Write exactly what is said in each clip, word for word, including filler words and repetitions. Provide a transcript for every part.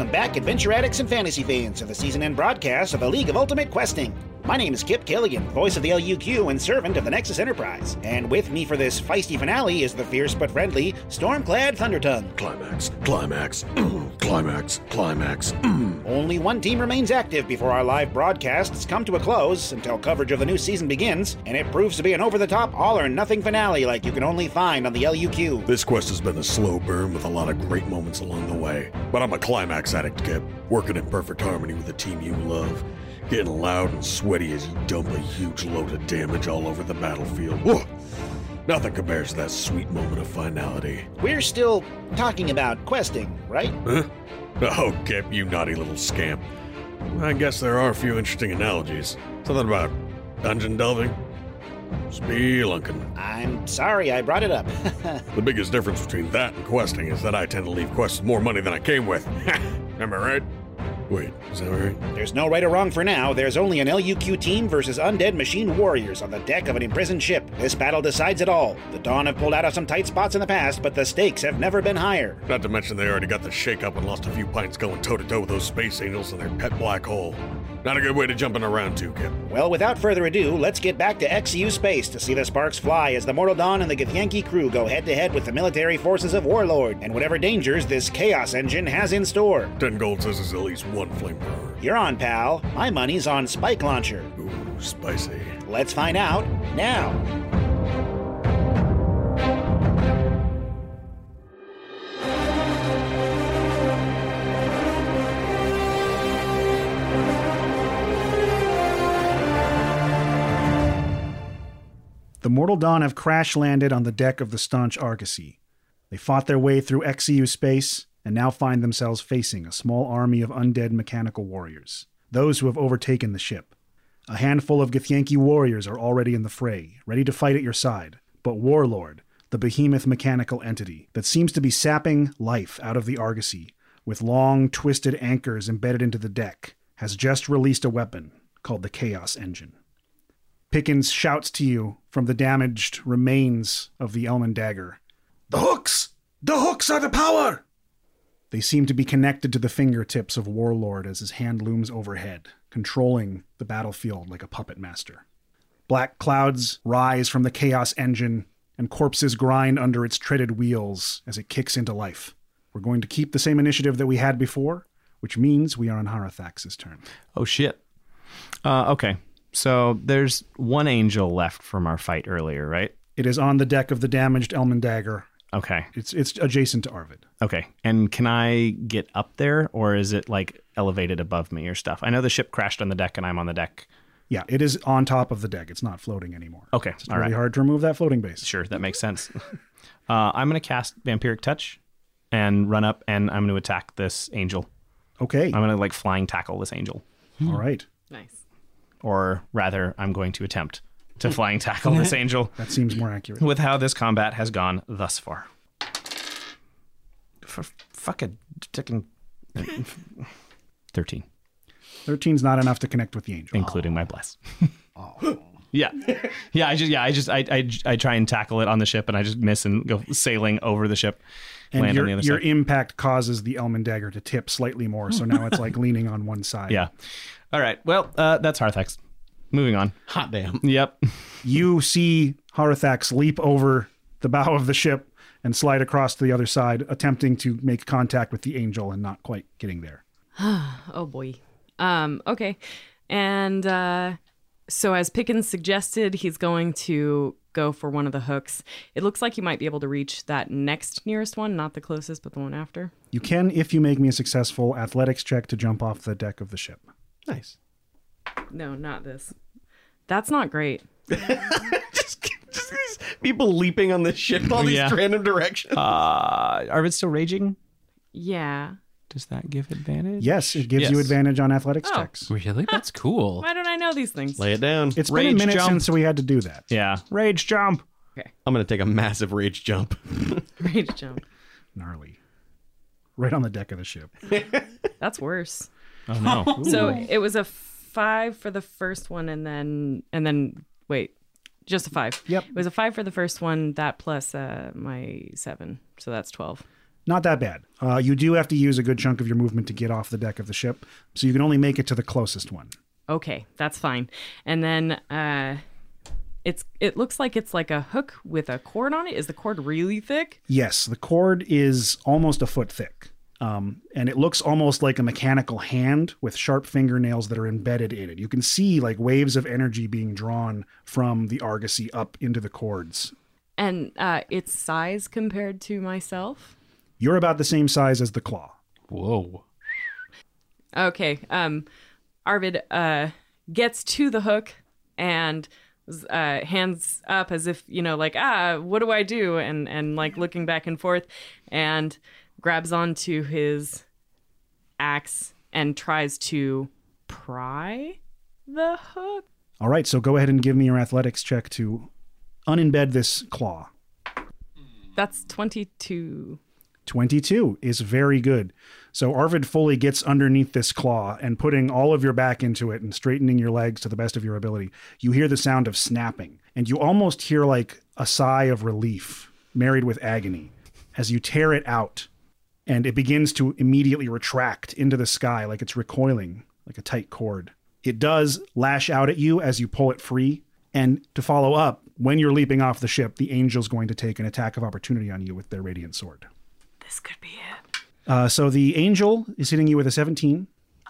Welcome back, adventure addicts and fantasy fans, to the season-end broadcast of the League of Ultimate Questing. My name is Kip Killigan, voice of the L U Q and servant of the Nexus Enterprise. And with me for this feisty finale is the fierce but friendly Stormclad Thundertongue. Climax, climax, climax, climax. Only one team remains active before our live broadcasts come to a close until coverage of the new season begins, and it proves to be an over-the-top, all-or-nothing finale like you can only find on the L U Q. This quest has been a slow burn with a lot of great moments along the way. But I'm a climax addict, Kip, working in perfect harmony with the team you love. Getting loud and sweaty as you dump a huge load of damage all over the battlefield. Whoa! Nothing compares to that sweet moment of finality. We're still talking about questing, right? Huh? Oh, Kip, you naughty little scamp. I guess there are a few interesting analogies. Something about dungeon delving. Spelunking. I'm sorry I brought it up. The biggest difference between that and questing is that I tend to leave quests with more money than I came with. Am I right? Wait, is that right? There's no right or wrong for now. There's only an L U Q team versus undead machine warriors on the deck of an imprisoned ship. This battle decides it all. The Dawn have pulled out of some tight spots in the past, but the stakes have never been higher. Not to mention they already got the shake-up and lost a few pints going toe-to-toe with those space angels and their pet black hole. Not a good way to jump in around too, Kip. Well, without further ado, let's get back to X U space to see the sparks fly as the Mortal Dawn and the Githyanki crew go head-to-head with the military forces of Warlord and whatever dangers this Chaos Engine has in store. Ten gold says there's at least one flamethrower. You're on, pal. My money's on Spike Launcher. Ooh, spicy. Let's find out now. The Mortal Dawn have crash-landed on the deck of the staunch Argosy. They fought their way through X E U space and now find themselves facing a small army of undead mechanical warriors, those who have overtaken the ship. A handful of Githyanki warriors are already in the fray, ready to fight at your side, but Warlord, the behemoth mechanical entity that seems to be sapping life out of the Argosy, with long, twisted anchors embedded into the deck, has just released a weapon called the Chaos Engine. Pickens shouts to you from the damaged remains of the Elman dagger. The hooks! The hooks are the power! They seem to be connected to the fingertips of Warlord as his hand looms overhead, controlling the battlefield like a puppet master. Black clouds rise from the Chaos Engine, and corpses grind under its treaded wheels as it kicks into life. We're going to keep the same initiative that we had before, which means we are on Harathax's turn. Oh, shit. Uh, okay. So there's one angel left from our fight earlier, right? It is on the deck of the damaged Elman dagger. Okay. It's it's adjacent to Arvid. Okay. And can I get up there, or is it like elevated above me or stuff? I know the ship crashed on the deck and I'm on the deck. Yeah, it is on top of the deck. It's not floating anymore. Okay. It's all really right. hard to remove that floating base. Sure, that makes sense. uh, I'm going to cast Vampiric Touch and run up, and I'm going to attack this angel. Okay. I'm going to like flying tackle this angel. All right. Nice. Or rather, I'm going to attempt to flying tackle this angel. That seems more accurate. With how this combat has gone thus far. For fucking ticking. thirteen. thirteen's not enough to connect with the angel. Including my bless. Oh. Yeah. Yeah, I just yeah, I just I, I I try and tackle it on the ship and I just miss and go sailing over the ship. And land your, on the other your side. impact causes the Elman dagger to tip slightly more, so now it's like leaning on one side. Yeah. All right. Well, uh, that's Harathax. Moving on. Hot damn. Yep. You see Harathax leap over the bow of the ship and slide across to the other side, attempting to make contact with the angel and not quite getting there. Oh boy. Um, okay. And uh, so as Pickens suggested, he's going to go for one of the hooks. It looks like you might be able to reach that next nearest one, not the closest, but the one after. You can if you make me a successful athletics check to jump off the deck of the ship. Nice. No, not this. That's not great. just, just these people leaping on this ship all these Yeah. random directions. Uh, Arvid's still raging? Yeah. Does that give advantage? Yes, it gives you Yes. advantage on athletics Oh. checks. Really? That's cool. Why don't I know these things? Lay it down. It's been Rage a minute jump. since we had to do that. Yeah. Rage jump. I'm going to take a massive rage jump. Rage jump. Gnarly. Right on the deck of the ship. That's worse. Oh, no. So it was a five for the first one, and then and then wait, just a five. Yep. It was a five for the first one. That plus uh, my seven, so that's twelve. Not that bad. Uh, you do have to use a good chunk of your movement to get off the deck of the ship, so you can only make it to the closest one. Okay, that's fine. And then uh, it's it looks like it's like a hook with a cord on it. Is the cord really thick? Yes, the cord is almost a foot thick. Um, and it looks almost like a mechanical hand with sharp fingernails that are embedded in it. You can see like waves of energy being drawn from the Argosy up into the cords. And uh, its size compared to myself? You're about the same size as the claw. Whoa. Okay. Um, Arvid uh, gets to the hook and uh, hands up as if, you know, like, ah, what do I do? And, and like looking back and forth, and grabs onto his axe and tries to pry the hook. All right, so go ahead and give me your athletics check to unembed this claw. That's twenty-two. twenty-two is very good. So Arvid fully gets underneath this claw, and putting all of your back into it and straightening your legs to the best of your ability, you hear the sound of snapping, and you almost hear like a sigh of relief married with agony as you tear it out, and it begins to immediately retract into the sky like it's recoiling, like a tight cord. It does lash out at you as you pull it free, and to follow up, when you're leaping off the ship, the angel's going to take an attack of opportunity on you with their radiant sword. This could be it. Uh, so the angel is hitting you with a seventeen.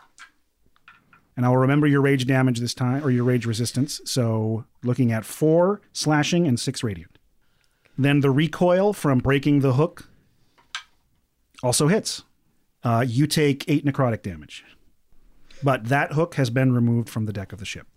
And I'll remember your rage damage this time, or your rage resistance. So looking at four slashing and six radiant. Then the recoil from breaking the hook also hits. Uh, you take eight necrotic damage. But that hook has been removed from the deck of the ship.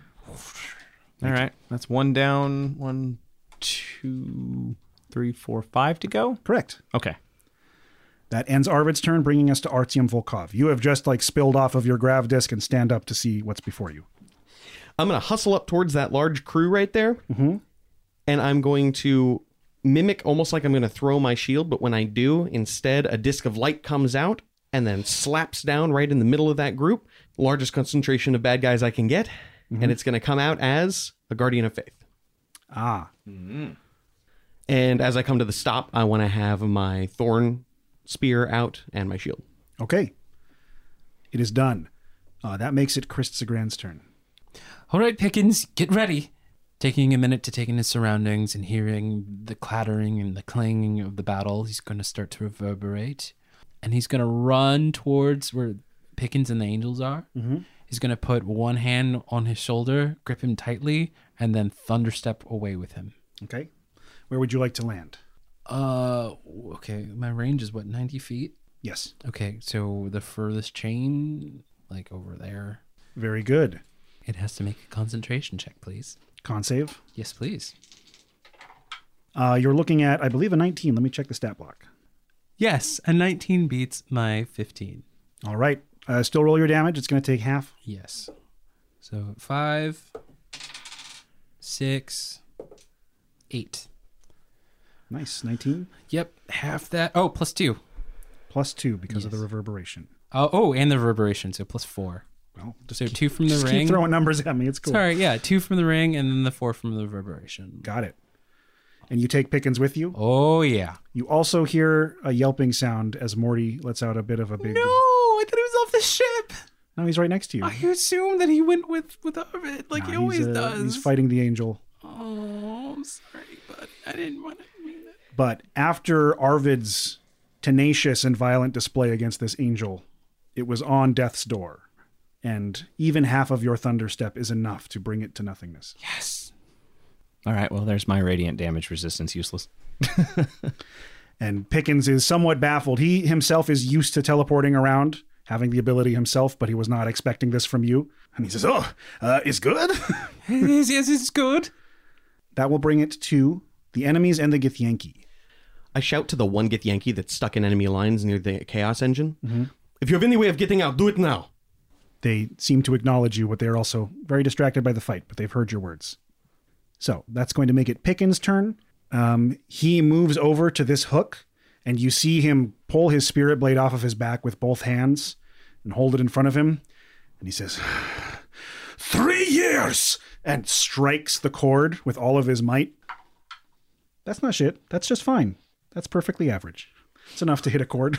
All right. That's one down, one, two, three, four, five to go. Correct. Okay. That ends Arvid's turn, bringing us to Artyom Volkov. You have just like spilled off of your grav disc and stand up to see what's before you. I'm going to hustle up towards that large crew right there. Mm-hmm. And I'm going to mimic almost like I'm going to throw my shield. But when I do, instead, a disc of light comes out and then slaps down right in the middle of that group. Largest concentration of bad guys I can get. Mm-hmm. And it's going to come out as a Guardian of Faith. Ah. Mm-hmm. And as I come to the stop, I want to have my Thorn spear out and my shield. Okay. It is done. Uh, that makes it Chris Segrand's turn. All right, Pickens, get ready. Taking a minute to take in his surroundings and hearing the clattering and the clanging of the battle, he's going to start to reverberate. And he's going to run towards where Pickens and the angels are. Mm-hmm. He's going to put one hand on his shoulder, grip him tightly, and then thunderstep away with him. Okay. Where would you like to land? Uh, okay. My range is what, ninety feet? Yes. Okay, so the furthest chain, like over there. Very good. It has to make a concentration check, please. Con save. Yes, please. Uh, you're looking at, I believe, a nineteen. Let me check the stat block. Yes, a nineteen beats my fifteen. All right. Uh, still roll your damage. It's going to take half. Yes. So five, six, eight. Nice. nineteen. Yep, half that. Oh, plus two. Plus two because Yes. of the reverberation. Oh, oh, and the reverberation, so plus four. Well, just So keep, two from the just ring. keep throwing numbers at me. It's cool. Sorry, yeah, two from the ring and then the four from the reverberation. Got it. And you take Pickens with you. Oh, yeah. You also hear a yelping sound as Morty lets out a bit of a big... No, I thought he was off the ship. No, he's right next to you. I assumed that he went with, with Arvid, like Nah, he always he's, uh, does. He's fighting the angel. Oh, I'm sorry, buddy. I didn't want to mean it. But after Arvid's tenacious and violent display against this angel, it was on death's door. And even half of your thunderstep is enough to bring it to nothingness. Yes. All right. Well, there's my radiant damage resistance useless. And Pickens is somewhat baffled. He himself is used to teleporting around, having the ability himself, but he was not expecting this from you. And he says, oh, uh, it's good. yes, yes, it's good. That will bring it to the enemies and the Githyanki. I shout to the one Githyanki that's stuck in enemy lines near the Chaos Engine. Mm-hmm. If you have any way of getting out, do it now. They seem to acknowledge you, but they're also very distracted by the fight, but they've heard your words. So that's going to make it Pickens' turn. Um, he moves over to this hook, and you see him pull his spirit blade off of his back with both hands and hold it in front of him. And he says, three years! And strikes the cord with all of his might. That's not shit. That's just fine. That's perfectly average. It's enough to hit a chord.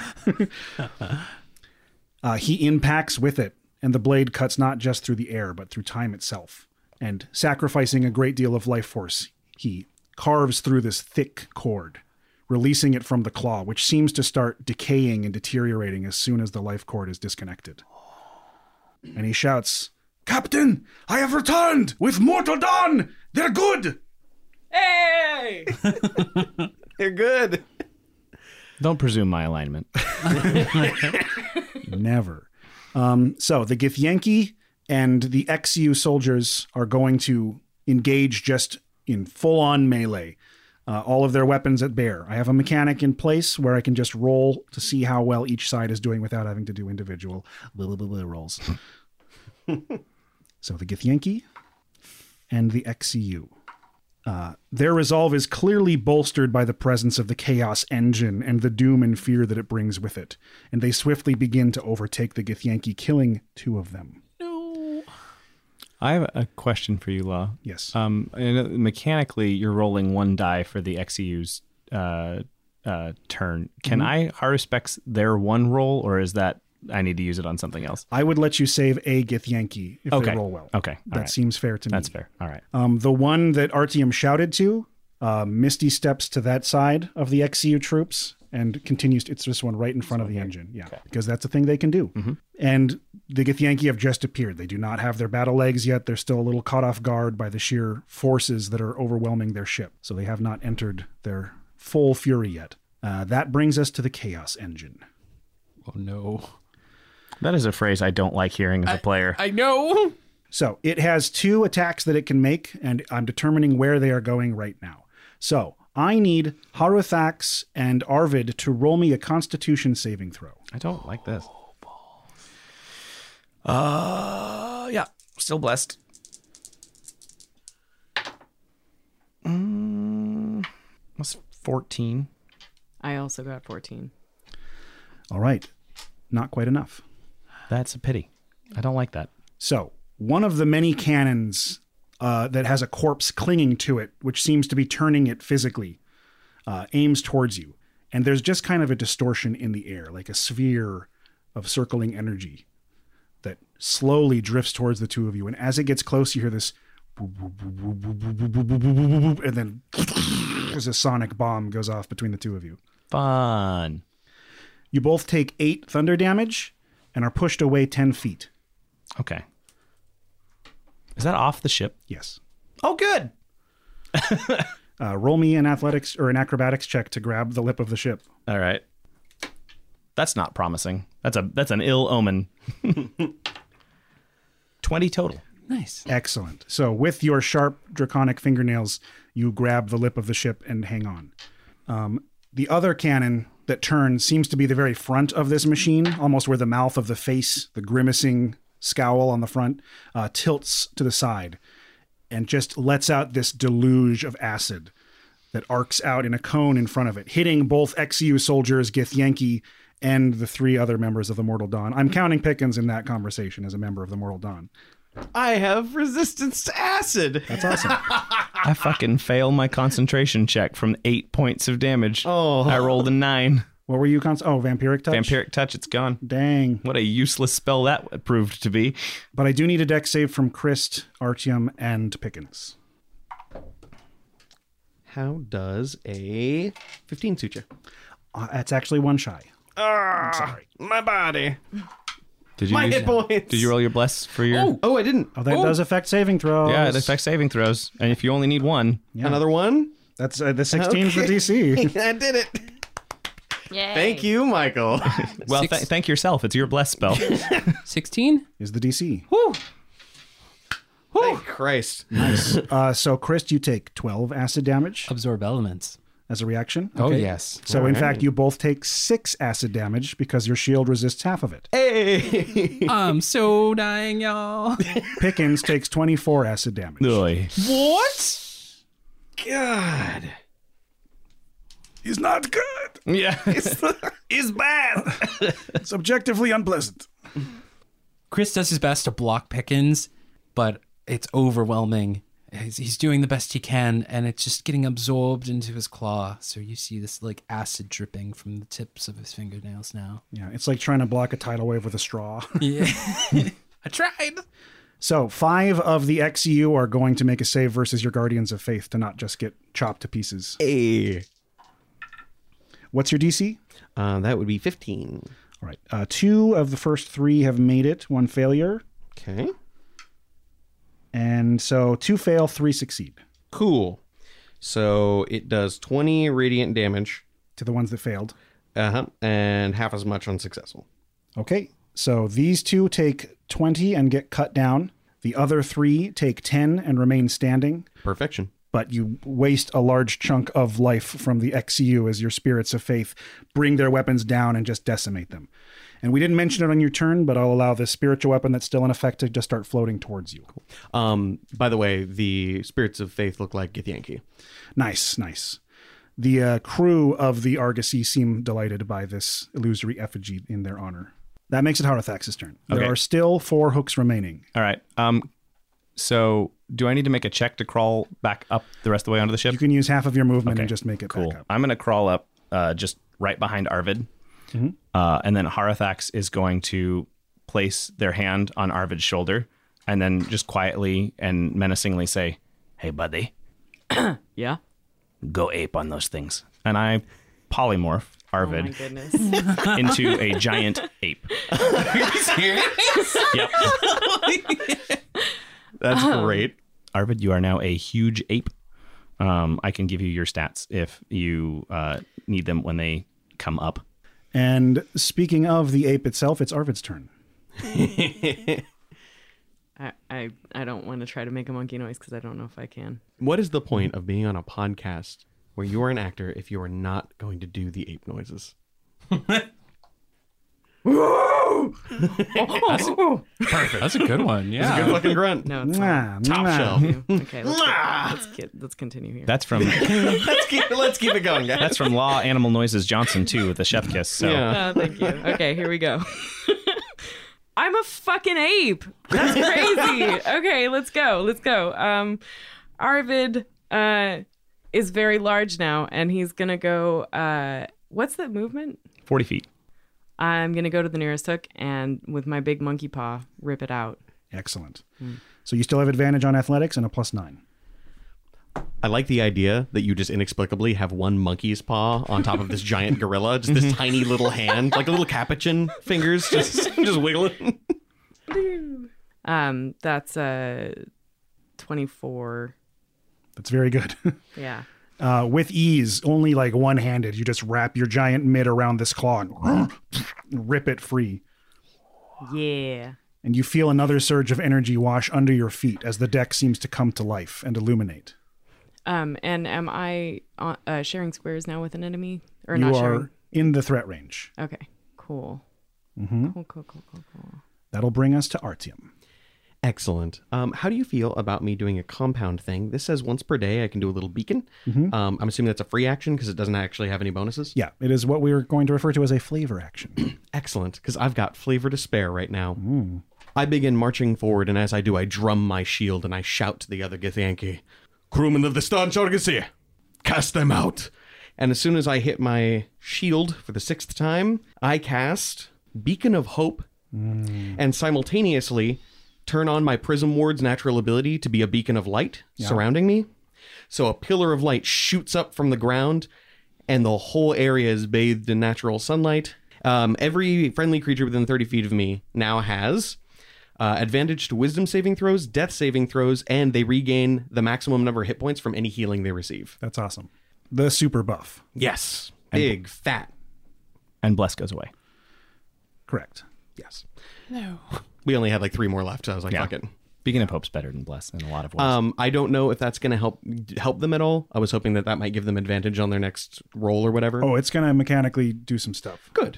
uh, he impacts with it, and the blade cuts not just through the air, but through time itself. And sacrificing a great deal of life force, he carves through this thick cord, releasing it from the claw, which seems to start decaying and deteriorating as soon as the life cord is disconnected. And he shouts, "Captain, I have returned with Mortal Dawn! They're good!" Hey! They're good. Don't presume my alignment. Never. Um, so the Githyanki and the X U soldiers are going to engage just in full-on melee. Uh, all of their weapons at bear. I have a mechanic in place where I can just roll to see how well each side is doing without having to do individual blah, blah, blah, blah rolls. So the Githyanki and the X C U. Uh, their resolve is clearly bolstered by the presence of the Chaos Engine and the doom and fear that it brings with it, and they swiftly begin to overtake the Githyanki, killing two of them. I have a question for you, Law. Yes. Um, and mechanically, you're rolling one die for the X E U's uh, uh, turn. Can Mm-hmm. I Haruspex their one roll, or is that I need to use it on something else? I would let you save a Githyanki if Okay. they roll well. Okay. All That right. seems fair to me. That's fair. All right. Um, the one that Artyom shouted to, uh, Misty steps to that side of the X C U troops and continues. To, it's this one right in front of the engine. Yeah, because that's a thing they can do. Mm-hmm. And the Githyanki have just appeared. They do not have their battle legs yet. They're still a little caught off guard by the sheer forces that are overwhelming their ship. So they have not entered their full fury yet. Uh, that brings us to the Chaos Engine. Oh no. That is a phrase I don't like hearing as a player. I know. So it has two attacks that it can make, and I'm determining where they are going right now. So I need Haruthax and Arvid to roll me a Constitution saving throw. I don't like this. Uh, yeah, still blessed. Mm, that's fourteen. I also got fourteen. All right. Not quite enough. That's a pity. I don't like that. So one of the many cannons uh, that has a corpse clinging to it, which seems to be turning it physically, uh, aims towards you. And there's just kind of a distortion in the air, like a sphere of circling energy that slowly drifts towards the two of you. And as it gets close, you hear this, and then as a sonic bomb goes off between the two of you. Fun. You both take eight thunder damage and are pushed away ten feet. Okay. Is that off the ship? Yes. Oh, good. Uh, roll me an athletics or an acrobatics check to grab the lip of the ship. All right. That's not promising. That's a that's an ill omen. twenty total. Nice. Excellent. So with your sharp draconic fingernails, you grab the lip of the ship and hang on. Um, the other cannon that turns seems to be the very front of this machine, almost where the mouth of the face, the grimacing scowl on the front, uh, tilts to the side and just lets out this deluge of acid that arcs out in a cone in front of it, hitting both X U soldiers, Githyanki, and the three other members of the Mortal Dawn. I'm counting Pickens in that conversation as a member of the Mortal Dawn. I have resistance to acid. That's awesome. I fucking fail my concentration check from eight points of damage. Oh. I rolled a nine. What were you? Cons- oh, Vampiric Touch? Vampiric touch, it's gone. Dang. What a useless spell that proved to be. But I do need a dex save from Christ, Artyom, and Pickens. How does a fifteen suit you? Uh, that's actually one shy. Ah, sorry. My body. Did you My use- hit points. Did you roll your bless for your? Oh, oh, I didn't. Oh, that does affect saving throws. Yeah, it affects saving throws, and if you only need one, Yeah. Another one. That's uh, the sixteen's Okay. the D C. I did it. Yay. Thank you, Michael. well, Six. th- thank yourself. It's your bless spell. sixteen? Is the D C. Thank Christ. Uh, so, Christ, you take twelve acid damage Absorb elements. as a reaction. Oh, Okay. yes. So, All in right. fact, you both take six acid damage because your shield resists half of it. Hey. I'm so dying, y'all. Pickens takes twenty-four acid damage. Oy. What? God. He's not good. Yeah. Is bad. It's objectively unpleasant. Chris does his best to block Pickens, but it's overwhelming. he's, he's doing the best he can, and it's just getting absorbed into his claw. So you see this like acid dripping from the tips of his fingernails now. Yeah, it's like trying to block a tidal wave with a straw. Yeah, I tried. So five of the X E U are going to make a save versus your Guardians of Faith to not just get chopped to pieces. Hey. What's your D C? Uh, that would be fifteen. All right. Uh, two of the first three have made it. One failure. Okay. And so two fail, three succeed. Cool. So it does twenty radiant damage. To the ones that failed. Uh-huh. And half as much on successful. Okay. So these two take twenty and get cut down. The other three take ten and remain standing. Perfection. But you waste a large chunk of life from the X E U as your spirits of faith bring their weapons down and just decimate them. And we didn't mention it on your turn, but I'll allow the spiritual weapon that's still in effect to just start floating towards you. Um, by the way, the spirits of faith look like Githyanki. Nice, nice. The uh, crew of the Argosy seem delighted by this illusory effigy in their honor. That makes it Harathax's turn. There Okay. are still four hooks remaining. All right. Um, so do I need to make a check to crawl back up the rest of the way onto the ship? You can use half of your movement Okay, and just make it cool. back up. I'm going to crawl up uh, just right behind Arvid. Uh, and then Harathax is going to place their hand on Arvid's shoulder and then just quietly and menacingly say, "Hey, buddy, Yeah. go ape on those things." And I polymorph Oh my Arvid goodness. into a giant ape. Are you serious? Yep. That's great. Arvid, you are now a huge ape. Um, I can give you your stats if you uh, need them when they come up. And speaking of the ape itself, it's Arvid's turn. I, I I don't want to try to make a monkey noise because I don't know if I can. What is the point of being on a podcast where you are an actor if you are not going to do the ape noises? Perfect. That's a good one. Yeah. Good fucking grunt. No, it's Mwah, not. Top mwah. shelf. Okay, let's get, let's get let's continue here. That's from let's keep let's keep it going, guys. that's from Law Animal Noises Johnson too with the chef kiss. So Yeah. Oh, thank you. Okay, here we go. I'm a fucking ape. That's crazy. Okay, let's go. Let's go. Um, Arvid uh, is very large now, and he's gonna go. Uh, what's the movement? forty feet. I'm gonna go to the nearest hook and with my big monkey paw rip it out. Excellent. So you still have advantage on athletics and a plus nine. I like the idea that you just inexplicably have one monkey's paw on top of this giant gorilla, just this tiny little hand, like a little capuchin fingers, just just wiggling. Um, that's uh, twenty-four. That's very good. Yeah. Uh, with ease, only like one-handed, you just wrap your giant mitt around this claw and rip it free. Yeah. And you feel another surge of energy wash under your feet as the deck seems to come to life and illuminate. Um, and am I uh, uh, sharing squares now with an enemy or You not are sharing? in the threat range. Okay. Cool. Mm-hmm. Cool. Cool. Cool. Cool. Cool. That'll bring us to Artyom. Excellent. Um, how do you feel about me doing a compound thing? This says once per day I can do a little beacon. Mm-hmm. Um, I'm assuming that's a free action because it doesn't actually have any bonuses. Yeah, it is what we are going to refer to as a flavor action. Excellent, because I've got flavor to spare right now. I begin marching forward, and as I do, I drum my shield and I shout to the other Githyanki, "Crewmen of the Staunch Argosy, cast them out!" And as soon as I hit my shield for the sixth time, I cast Beacon of Hope, and simultaneously turn on my Prism Ward's natural ability to be a beacon of light surrounding me. So a pillar of light shoots up from the ground, and the whole area is bathed in natural sunlight. Um, every friendly creature within thirty feet of me now has uh, advantage to wisdom saving throws, death saving throws, and they regain the maximum number of hit points from any healing they receive. That's awesome. The super buff. Yes. Big, fat. And Bless goes away. Correct. Yes. No. We only had like three more left, so I was like, Yeah. fuck it. Beacon of Hope's better than Bless in a lot of ways. Um, I don't know if that's going to help help them at all. I was hoping that that might give them advantage on their next roll or whatever. Oh, it's going to mechanically do some stuff. Good.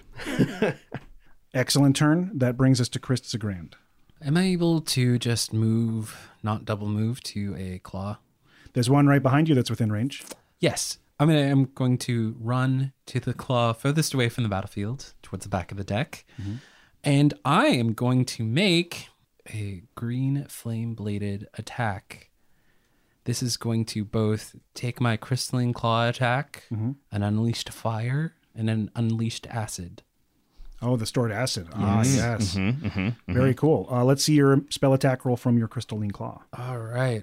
Excellent turn. That brings us to Chris Zagrand. Am I able to just move, not double move, to a claw? There's one right behind you that's within range. Yes. I mean, I'm going to run to the claw furthest away from the battlefield, towards the back of the deck. Mm-hmm. And I am going to make a green flame-bladed attack this is going to both take my crystalline claw attack, Mm-hmm. an unleashed fire, and an unleashed acid. Oh, the stored acid. Ah, yes. Mm-hmm, Very cool. Uh, let's see your spell attack roll from your crystalline claw. All right.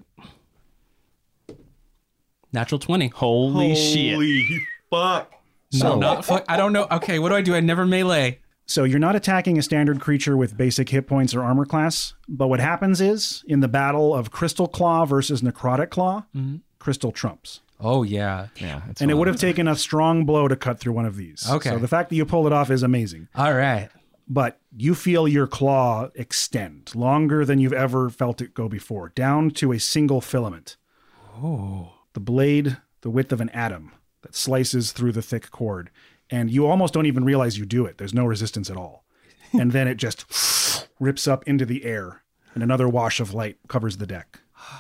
Natural twenty. Holy, shit. fuck. So, No, not fuck. I don't know. Okay, what do I do? I never melee. so you're not attacking a standard creature with basic hit points or armor class, but what happens is, in the battle of Crystal Claw versus Necrotic Claw, Crystal trumps. Oh, yeah. Yeah, it's And it fun. would have taken a strong blow to cut through one of these. Okay. So the fact that you pulled it off is amazing. All right. But you feel your claw extend longer than you've ever felt it go before, down to a single filament. Oh. The blade, the width of an atom, that slices through the thick cord. And you almost don't even realize you do it. There's no resistance at all. And then it just rips up into the air, and another wash of light covers the deck.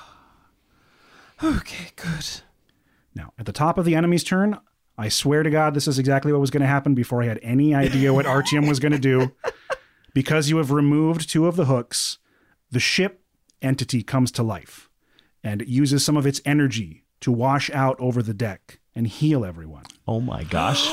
Okay, good. Now, at the top of the enemy's turn, I swear to God, this is exactly what was going to happen before I had any idea what Artyom was going to do. Because you have removed two of the hooks, the ship entity comes to life, and it uses some of its energy to wash out over the deck and heal everyone. Oh my gosh.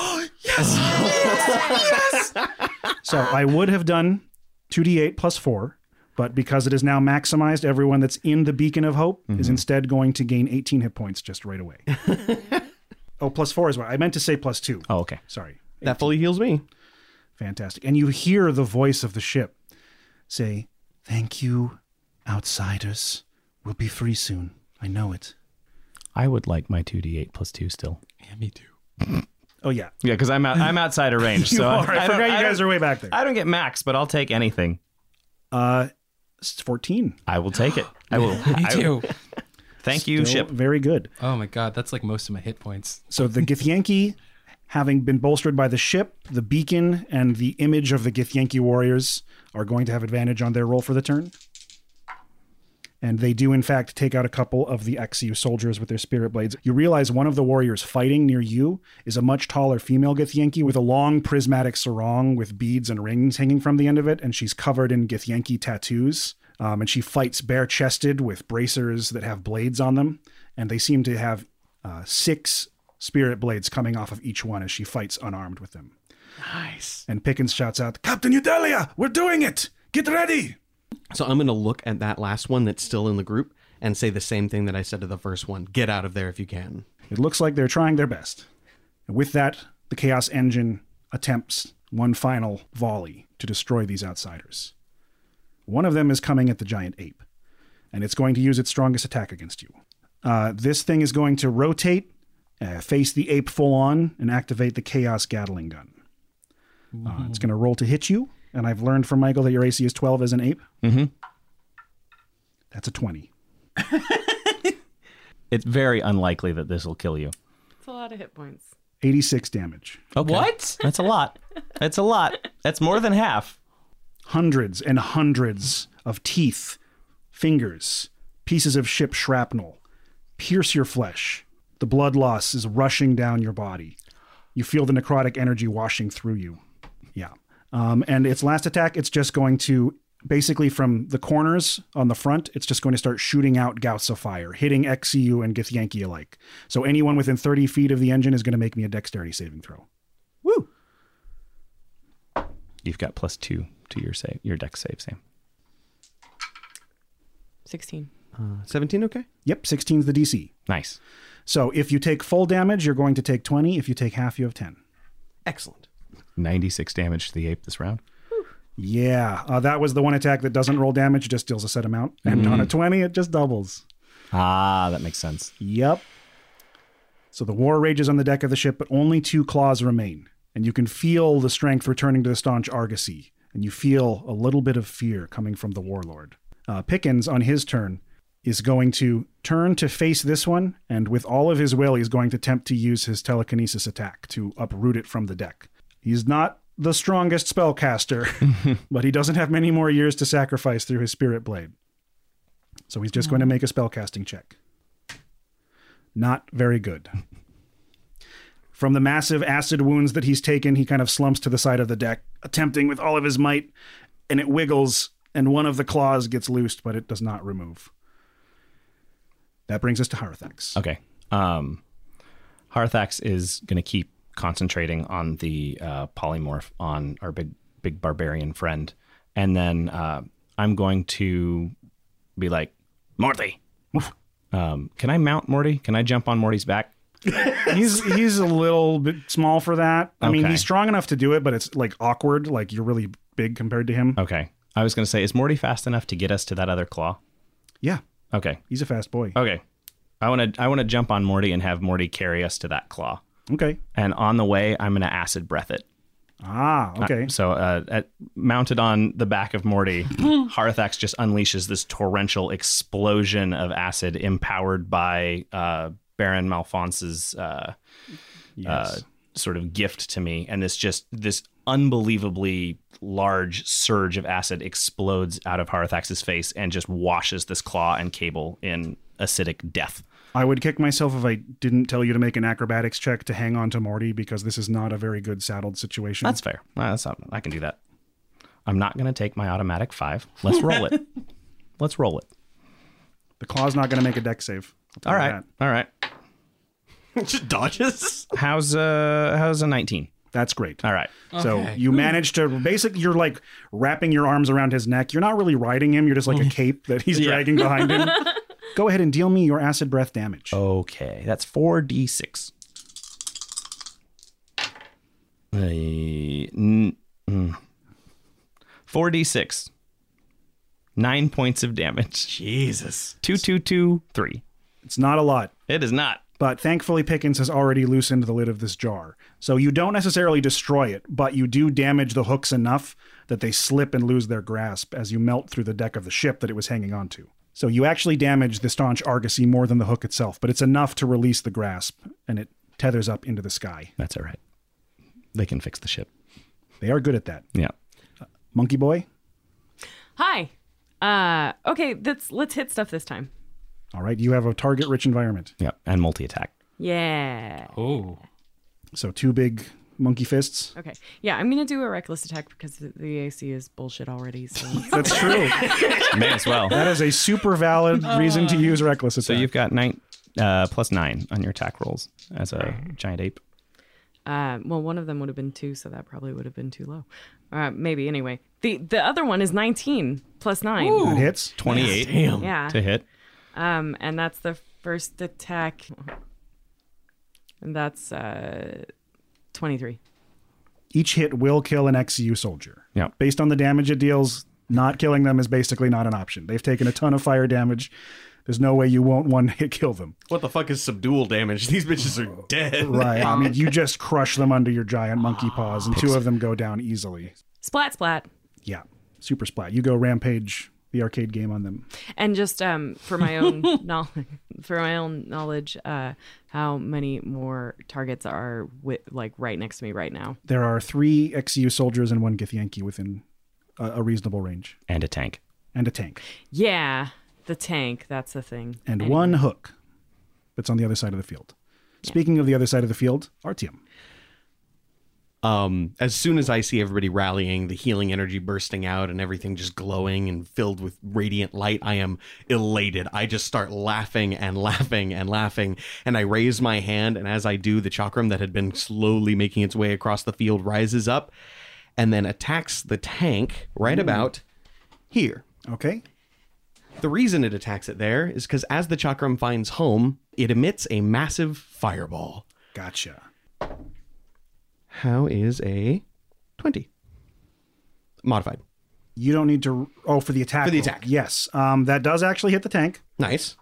So I would have done two d eight plus four, but because it is now maximized, everyone that's in the Beacon of Hope is instead going to gain eighteen hit points just right away. Oh, plus four as well. I meant to say plus two. Oh, okay. Sorry. That fully heals me. Fantastic. And you hear the voice of the ship say, "Thank you, outsiders. We'll be free soon. I know it." I would like my two d eight plus two still. Yeah, me too. Oh, yeah. Yeah, because I'm out, I'm outside of range. You so are. I, I, don't- forgot you I guys don't- are way back there. I don't get max, but I'll take anything. Uh, it's fourteen. I will take it. I will. Me I- too. Thank you, Still ship. very good. Oh my god, that's like most of my hit points. So the Githyanki, having been bolstered by the ship, the beacon, and the image of the Githyanki warriors, are going to have advantage on their roll for the turn. And they do, in fact, take out a couple of the Exiu soldiers with their spirit blades. You realize one of the warriors fighting near you is a much taller female Githyanki with a long prismatic sarong with beads and rings hanging from the end of it, and she's covered in Githyanki tattoos. Um, and she fights bare-chested with bracers that have blades on them, and they seem to have uh, six spirit blades coming off of each one as she fights unarmed with them. Nice. And Pickens shouts out, "Captain Eudalia, we're doing it! Get ready!" So I'm going to look at that last one that's still in the group and say the same thing that I said to the first one. Get out of there if you can. It looks like they're trying their best. And with that, the Chaos Engine attempts one final volley to destroy these outsiders. One of them is coming at the giant ape, and it's going to use its strongest attack against you. Uh, this thing is going to rotate, uh, face the ape full on, and activate the Chaos Gatling Gun. Uh, it's going to roll to hit you, and I've learned from Michael that your A C is twelve as an ape. Mm-hmm. That's a twenty. It's very unlikely that this will kill you. It's a lot of hit points. eighty-six damage. Okay. What? That's a lot. That's a lot. That's more than half. Hundreds and hundreds of teeth, fingers, pieces of ship shrapnel pierce your flesh. The blood loss is rushing down your body. You feel the necrotic energy washing through you. Yeah. Um, and its last attack, it's just going to, basically from the corners on the front, it's just going to start shooting out gouts of fire, hitting Exiu and Githyanki alike. So anyone within thirty feet of the engine is going to make me a dexterity saving throw. Woo! You've got plus two to your save, your dex save, Sam. sixteen. Uh, seventeen, okay? Yep, sixteen is the D C. Nice. So if you take full damage, you're going to take twenty. If you take half, you have ten. Excellent. ninety-six damage to the ape this round. Yeah, uh, that was the one attack that doesn't roll damage, just deals a set amount. And on a twenty, it just doubles. Ah, that makes sense. Yep. So the war rages on the deck of the ship, but only two claws remain. And you can feel the strength returning to the staunch Argosy. And you feel a little bit of fear coming from the warlord. Uh, Pickens, on his turn, is going to turn to face this one, and with all of his will, he's going to attempt to use his telekinesis attack to uproot it from the deck. He's not the strongest spellcaster, but he doesn't have many more years to sacrifice through his spirit blade. So he's just going to make a spellcasting check. Not very good. From the massive acid wounds that he's taken, he kind of slumps to the side of the deck, attempting with all of his might, and it wiggles, and one of the claws gets loosed, but it does not remove. That brings us to Harathax. Okay. Um, Harathax is going to keep concentrating on the uh, polymorph on our big big barbarian friend, and then uh, I'm going to be like, Morty, um, can I mount Morty? Can I jump on Morty's back? he's he's a little bit small for that. I mean, Okay. he's strong enough to do it, but it's like awkward. Like you're really big compared to him. Okay. I was going to say, is Morty fast enough to get us to that other claw? Yeah, Okay. he's a fast boy. Okay. I want to I want to jump on Morty and have Morty carry us to that claw. Okay. And on the way, I'm going to acid breath it. Ah, okay. Uh, so uh, at, mounted on the back of Morty, Harathax just unleashes this torrential explosion of acid empowered by uh, Baron Malfonce's uh, yes. uh, sort of gift to me. And this just, this unbelievably large surge of acid explodes out of Harathax's face and just washes this claw and cable in acidic death. I would kick myself if I didn't tell you to make an acrobatics check to hang on to Morty, because this is not a very good saddled situation. That's fair. Uh, that's not, I can do that. I'm not going to take my automatic five. Let's roll it. Let's roll it. The claw's not going to make a deck save. I'll All tell you right. that. All right. Just dodges. How's uh how's a nineteen? That's great. All right. So Okay. you manage to basically, you're like wrapping your arms around his neck. You're not really riding him. You're just like a cape that he's dragging behind him. Go ahead and deal me your acid breath damage. Okay, that's four d six. Uh, n- mm. four d six. Nine points of damage. Jesus. Two, two, two, three. It's not a lot. It is not. But thankfully, Pickens has already loosened the lid of this jar. So you don't necessarily destroy it, but you do damage the hooks enough that they slip and lose their grasp as you melt through the deck of the ship that it was hanging onto. So you actually damage the staunch argosy more than the hook itself, but it's enough to release the grasp, and it tethers up into the sky. That's all right. They can fix the ship. They are good at that. Yeah. Monkey Boy? Hi. Uh, okay, let's let's hit stuff this time. All right, you have a target-rich environment. Yeah. And multi-attack. Yeah. Oh. So two big monkey fists. Okay. Yeah, I'm gonna do a reckless attack because the, the A C is bullshit already. So That's true. May as well. That is a super valid reason to use reckless attack. So you've got nine uh, plus nine on your attack rolls as a giant ape. Uh, well, one of them would have been two, so that probably would have been too low. Uh, maybe anyway. The the other one is nineteen plus nine. That hits. twenty-eight Damn. Yeah. to hit. Um, and that's the first attack. And that's uh, twenty-three. Each hit will kill an X C U soldier. Yeah. Based on the damage it deals, not killing them is basically not an option. They've taken a ton of fire damage. There's no way you won't one hit kill them. What the fuck is subdual damage? These bitches are dead. Right. I mean, you just crush them under your giant monkey paws, and two of them go down easily. Splat, splat. Yeah. Super splat. You go rampage the arcade game on them. And just um, for my own knowledge, for my own knowledge, uh, how many more targets are wi- like right next to me right now? There are three X C U soldiers and one Githyanki within a, a reasonable range, And a tank. and a tank, Yeah, the tank. That's the thing. and Anyway. one hook that's on the other side of the field. Speaking of the other side of the field, Artyom. Um, as soon as I see everybody rallying, the healing energy bursting out and everything just glowing and filled with radiant light, I am elated. I just start laughing and laughing and laughing, and I raise my hand, and as I do, the chakram that had been slowly making its way across the field rises up and then attacks the tank right about here. Okay. The reason it attacks it there is because as the chakram finds home, it emits a massive fireball. Gotcha. How is a twenty? Modified. You don't need to. Oh, for the attack. For the roll. attack. Yes. Um, that does actually hit the tank. Nice.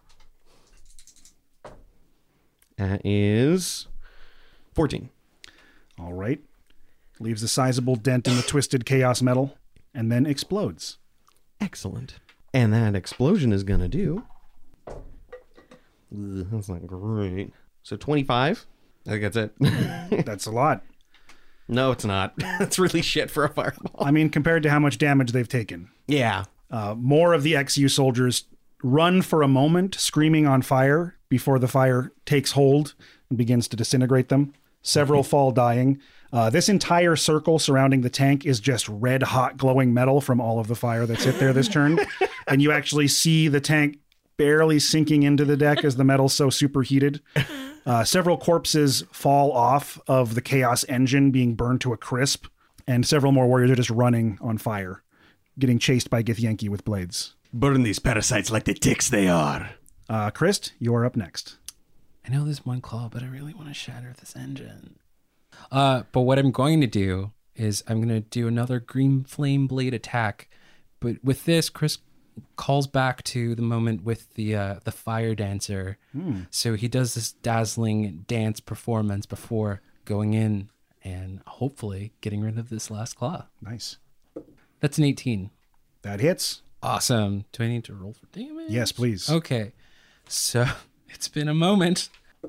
That is fourteen. All right. Leaves a sizable dent in the twisted chaos metal, and then explodes. Excellent. And that explosion is going to do... Ugh, that's not great. So twenty-five. I think that's it. That's a lot. No, it's not. That's really shit for a fireball. I mean, compared to how much damage they've taken. Yeah. Uh, more of the X U soldiers run for a moment, screaming on fire, before the fire takes hold and begins to disintegrate them. Several fall dying. Uh, this entire circle surrounding the tank is just red hot glowing metal from all of the fire that's hit there this turn. And you actually see the tank barely sinking into the deck as the metal's so superheated. Uh, several corpses fall off of the Chaos engine, being burned to a crisp, and several more warriors are just running on fire, getting chased by Githyanki with blades. Burn these parasites like the ticks they are. Uh, Christ, you're up next. I know there's one claw, but I really want to shatter this engine. Uh, but what I'm going to do is I'm going to do another green flame blade attack. But with this, Chris calls back to the moment with the uh, the fire dancer. Mm. So he does this dazzling dance performance before going in and hopefully getting rid of this last claw. Nice. That's an eighteen. That hits. Awesome. Do I need to roll for damage? Yes, please. Okay. So it's been a moment.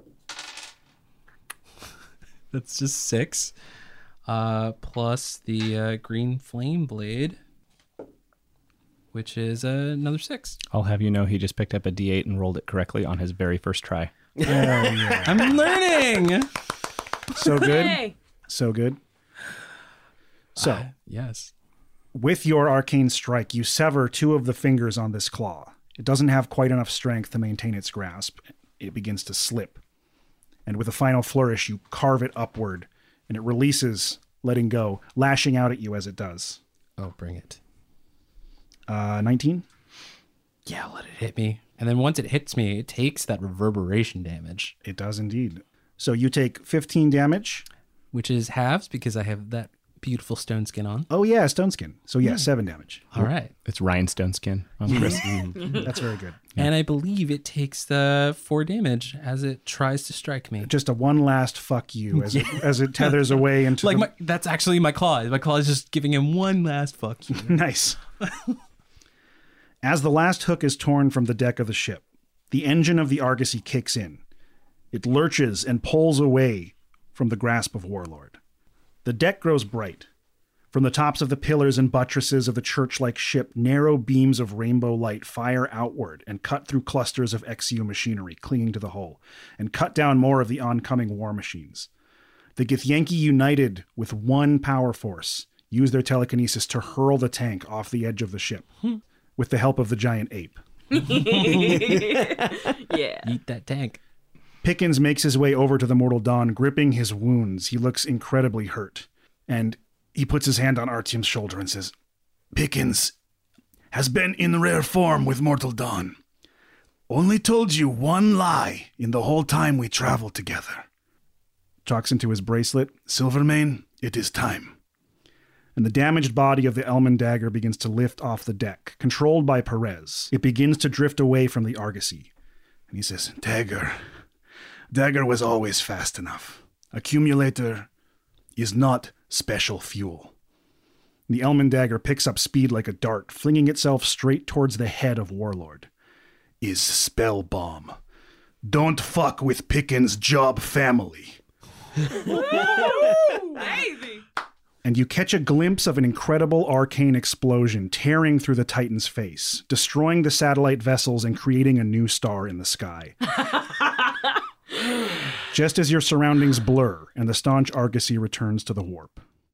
That's just six. Uh, plus the uh, green flame blade, which is uh, another six. I'll have you know he just picked up a D eight and rolled it correctly on his very first try. Oh, yeah. I'm learning. So good. Yay. So good. So, Uh, yes. with your arcane strike, you sever two of the fingers on this claw. It doesn't have quite enough strength to maintain its grasp. It begins to slip. And with a final flourish, you carve it upward, and it releases, letting go, lashing out at you as it does. Oh, bring it. Uh, nineteen? Yeah, let it hit me. And then once it hits me, it takes that reverberation damage, It does indeed. So you take fifteen damage. which is halves because I have that beautiful stone skin on. Oh, yeah, stone skin. So, yeah, seven damage. All right. It's rhinestone skin on Chris. That's very good. And I believe it takes the four damage as it tries to strike me. Just a one last fuck you as, it, as it tethers away into Like the... my, that's actually my claw. My claw is just giving him one last fuck you. Nice. As the last hook is torn from the deck of the ship, the engine of the Argosy kicks in. It lurches and pulls away from the grasp of Warlord. The deck grows bright. From the tops of the pillars and buttresses of the church-like ship, narrow beams of rainbow light fire outward and cut through clusters of X U machinery clinging to the hull, and cut down more of the oncoming war machines. The Githyanki, united with one power force, use their telekinesis to hurl the tank off the edge of the ship, with the help of the giant ape. Yeah. Eat that tank. Pickens makes his way over to the Mortal Dawn, gripping his wounds. He looks incredibly hurt. And he puts his hand on Artyom's shoulder and says, Pickens has been in rare form with Mortal Dawn. Only told you one lie in the whole time we traveled together. Chalks into his bracelet. Silvermane, it is time. And the damaged body of the Elman dagger begins to lift off the deck, controlled by Perez. It begins to drift away from the Argosy. And he says, Dagger... Dagger was always fast enough. Accumulator is not special fuel. The Elman dagger picks up speed like a dart, flinging itself straight towards the head of Warlord. Is spell bomb. Don't fuck with Pickens' job family. Baby. And you catch a glimpse of an incredible arcane explosion tearing through the Titan's face, destroying the satellite vessels and creating a new star in the sky. Just as your surroundings blur and the staunch Argosy returns to the warp.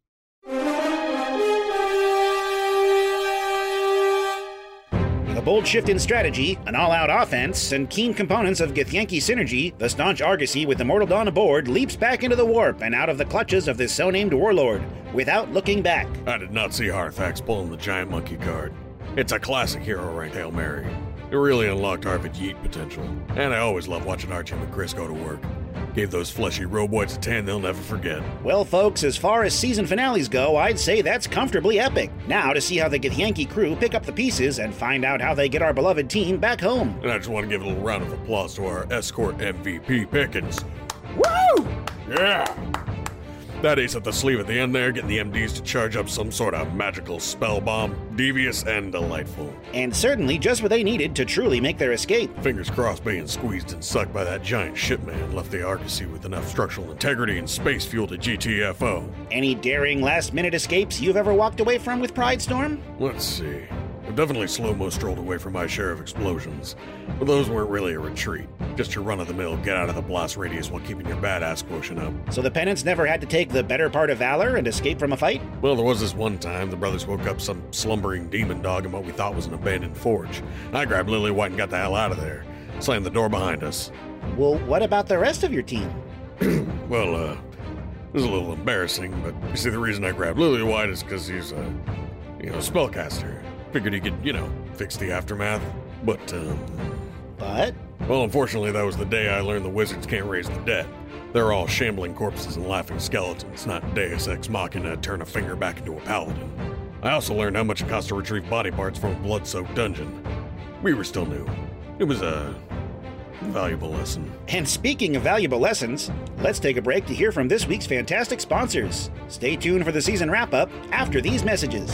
With a bold shift in strategy, an all-out offense, and keen components of Githyanki synergy, the staunch Argosy with the Mortal Dawn aboard leaps back into the warp and out of the clutches of this so-named warlord, without looking back. I did not see Harthax pulling the giant monkey card. It's a classic hero rank Hail Mary. It really unlocked Arvid Yeet potential. And I always love watching Artyom and Chris go to work. Gave those fleshy roboids a tan they'll never forget. Well, folks, as far as season finales go, I'd say that's comfortably epic. Now to see how the Githyanki crew pick up the pieces and find out how they get our beloved team back home. And I just want to give a little round of applause to our escort M V P, Pickens. Woo! Yeah! That ace up the sleeve at the end there, getting the M Ds to charge up some sort of magical spell bomb. Devious and delightful. And certainly just what they needed to truly make their escape. Fingers crossed being squeezed and sucked by that giant shipman left the Argosy with enough structural integrity and space fuel to G T F O. Any daring last-minute escapes you've ever walked away from with Pride, Storm? Let's see. definitely slow-mo strolled away from my share of explosions. But those weren't really a retreat. Just your run-of-the-mill, get out of the blast radius while keeping your badass quotient up. So the penance never had to take the better part of valor and escape from a fight? Well, there was this one time the brothers woke up some slumbering demon dog in what we thought was an abandoned forge. I grabbed Lily White and got the hell out of there. Slammed the door behind us. Well, what about the rest of your team? Well, uh, it was a little embarrassing, but you see, the reason I grabbed Lily White is because he's a, you know, spellcaster. Figured he could, you know, fix the aftermath. But, um... But? Well, unfortunately, that was the day I learned the wizards can't raise the dead. They're all shambling corpses and laughing skeletons, not Deus Ex Machina to turn a finger back into a paladin. I also learned how much it costs to retrieve body parts from a blood-soaked dungeon. We were still new. It was a valuable lesson. And speaking of valuable lessons, let's take a break to hear from this week's fantastic sponsors. Stay tuned for the season wrap-up after these messages.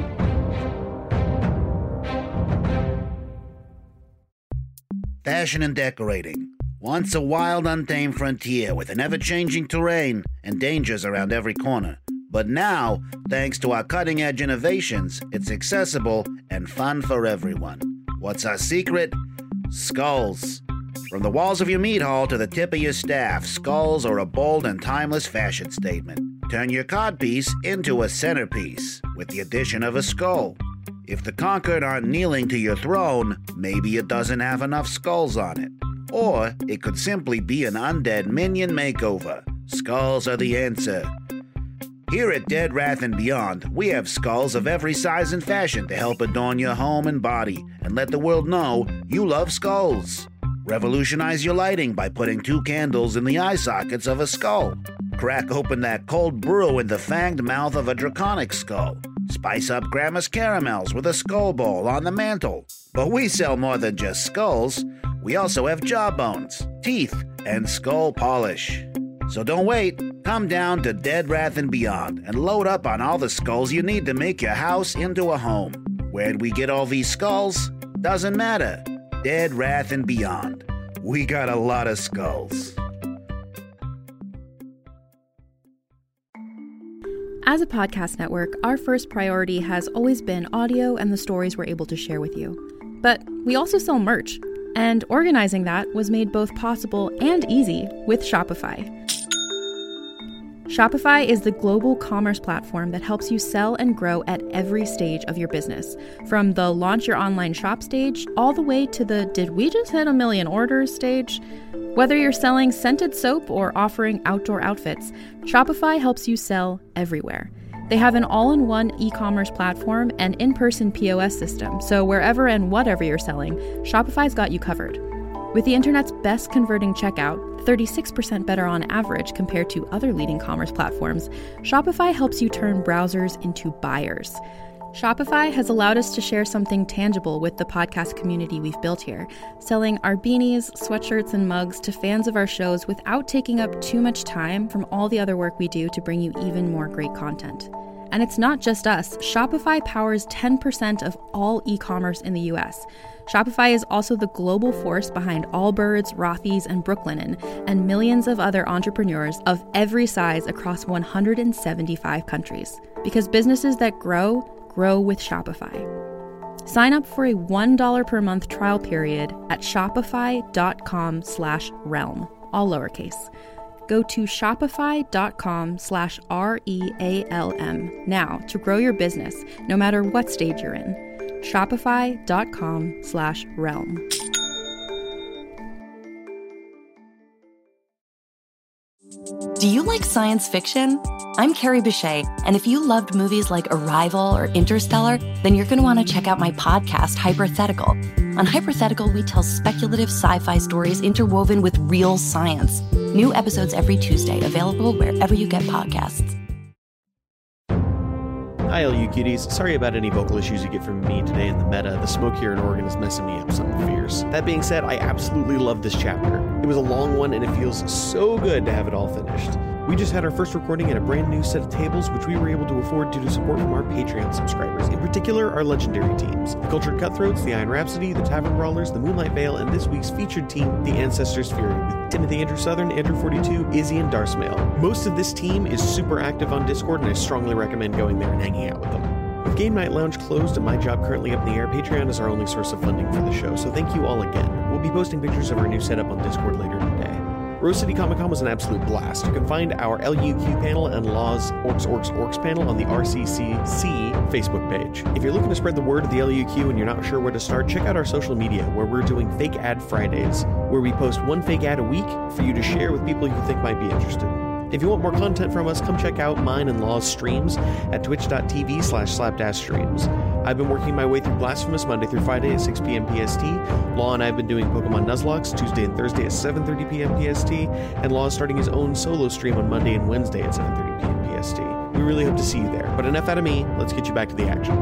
Fashion and decorating. Once a wild, untamed frontier with an ever-changing terrain and dangers around every corner. But now, thanks to our cutting-edge innovations, it's accessible and fun for everyone. What's our secret? Skulls. From the walls of your meat hall to the tip of your staff, skulls are a bold and timeless fashion statement. Turn your codpiece into a centerpiece with the addition of a skull. If the conquered aren't kneeling to your throne, maybe it doesn't have enough skulls on it. Or it could simply be an undead minion makeover. Skulls are the answer. Here at Dead Wrath and Beyond, we have skulls of every size and fashion to help adorn your home and body and let the world know you love skulls. Revolutionize your lighting by putting two candles in the eye sockets of a skull. Crack open that cold brew in the fanged mouth of a draconic skull. Spice up Grandma's caramels with a skull bowl on the mantle. But we sell more than just skulls. We also have jawbones, teeth, and skull polish. So don't wait. Come down to Dead Wrath and Beyond and load up on all the skulls you need to make your house into a home. Where'd we get all these skulls? Doesn't matter. Dead Wrath and Beyond. We got a lot of skulls. As a podcast network, our first priority has always been audio and the stories we're able to share with you. But we also sell merch, and organizing that was made both possible and easy with Shopify. Shopify is the global commerce platform that helps you sell and grow at every stage of your business, from the launch your online shop stage all the way to the did we just hit a million orders stage. Whether you're selling scented soap or offering outdoor outfits, Shopify helps you sell everywhere. They have an all-in-one e-commerce platform and in-person P O S system, so wherever and whatever you're selling, Shopify's got you covered. With the internet's best converting checkout, thirty-six percent better on average compared to other leading commerce platforms, Shopify helps you turn browsers into buyers. Shopify has allowed us to share something tangible with the podcast community we've built here, selling our beanies, sweatshirts, and mugs to fans of our shows without taking up too much time from all the other work we do to bring you even more great content. And it's not just us. Shopify powers ten percent of all e-commerce in the U S. Shopify is also the global force behind Allbirds, Rothy's, and Brooklinen, and millions of other entrepreneurs of every size across one hundred seventy-five countries. Because businesses that grow, grow with Shopify. Sign up for a one dollar per month trial period at shopify.com slash realm, all lowercase. Go to shopify.com slash R-E-A-L-M now to grow your business, no matter what stage you're in. Shopify.com slash realm. Do you like science fiction? I'm Carrie Bechet, and if you loved movies like Arrival or Interstellar, then you're going to want to check out my podcast, Hypothetical. On Hypothetical, we tell speculative sci-fi stories interwoven with real science. New episodes every Tuesday, available wherever you get podcasts. Hi, L U cuties. Sorry about any vocal issues you get from me today in the meta. The smoke here in Oregon is messing me up something fierce. That being said, I absolutely love this chapter. It was a long one, and it feels so good to have it all finished. We just had our first recording at a brand new set of tables, which we were able to afford due to support from our Patreon subscribers, in particular our legendary teams. The Cultured Cutthroats, the Iron Rhapsody, the Tavern Brawlers, the Moonlight Veil, and this week's featured team, the Ancestors Fury, with Timothy Andrew Southern, Andrew forty-two, Izzy, and Darsmail. Most of this team is super active on Discord, and I strongly recommend going there and hanging out with them. With With Game Night Lounge closed and my job currently up in the air, Patreon is our only source of funding for the show, so thank you all again. We'll be posting pictures of our new setup on Discord later today. Rose City Comic Con was an absolute blast. You can find our L U Q panel and Law's Orcs, Orcs, Orcs panel on the R C C C Facebook page. If you're looking to spread the word of the L U Q and you're not sure where to start, check out our social media, where we're doing Fake Ad Fridays, where we post one fake ad a week for you to share with people you think might be interested. If you want more content from us, come check out mine and Law's streams at twitch.tv slash slapdash streams. I've been working my way through Blasphemous Monday through Friday at six p.m. P S T. Law and I have been doing Pokemon Nuzlocke Tuesday and Thursday at seven thirty p.m. P S T. And Law is starting his own solo stream on Monday and Wednesday at seven thirty p.m. P S T. We really hope to see you there. But enough out of me. Let's get you back to the action.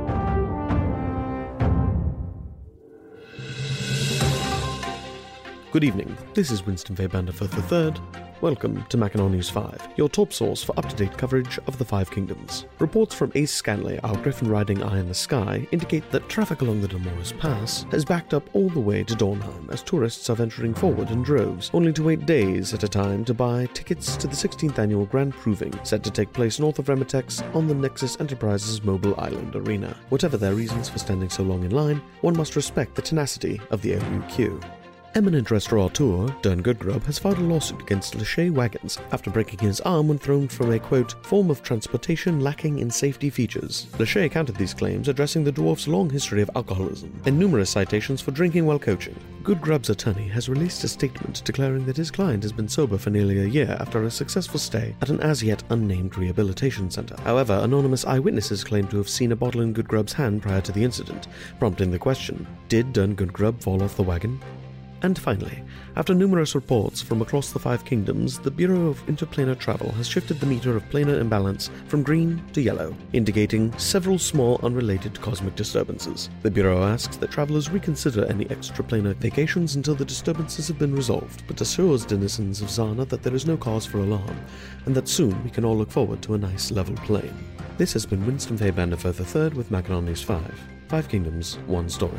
Good evening. This is Winston Fairbandifer the third. Welcome to Mackinac News five, your top source for up-to-date coverage of the Five Kingdoms. Reports from Ace Scanley, our griffin-riding eye in the sky, indicate that traffic along the Dolores Pass has backed up all the way to Dornheim as tourists are venturing forward in droves, only to wait days at a time to buy tickets to the sixteenth annual Grand Proving, set to take place north of Remitex on the Nexus Enterprises Mobile Island Arena. Whatever their reasons for standing so long in line, one must respect the tenacity of the L U Q. Eminent restaurateur Dern Goodgrub has filed a lawsuit against Lachey Wagons after breaking his arm when thrown from a, quote, form of transportation lacking in safety features. Lachey countered these claims, addressing the dwarf's long history of alcoholism and numerous citations for drinking while coaching. Goodgrub's attorney has released a statement declaring that his client has been sober for nearly a year after a successful stay at an as-yet unnamed rehabilitation center. However, anonymous eyewitnesses claim to have seen a bottle in Goodgrub's hand prior to the incident, prompting the question, did Dern Goodgrub fall off the wagon? And finally, after numerous reports from across the Five Kingdoms, the Bureau of Interplanar Travel has shifted the meter of planar imbalance from green to yellow, indicating several small unrelated cosmic disturbances. The Bureau asks that travelers reconsider any extraplanar vacations until the disturbances have been resolved, but assures denizens of Zana that there is no cause for alarm, and that soon we can all look forward to a nice level plane. This has been Winston Fairbandifer the third with Mackinac News five. Five Kingdoms, one story.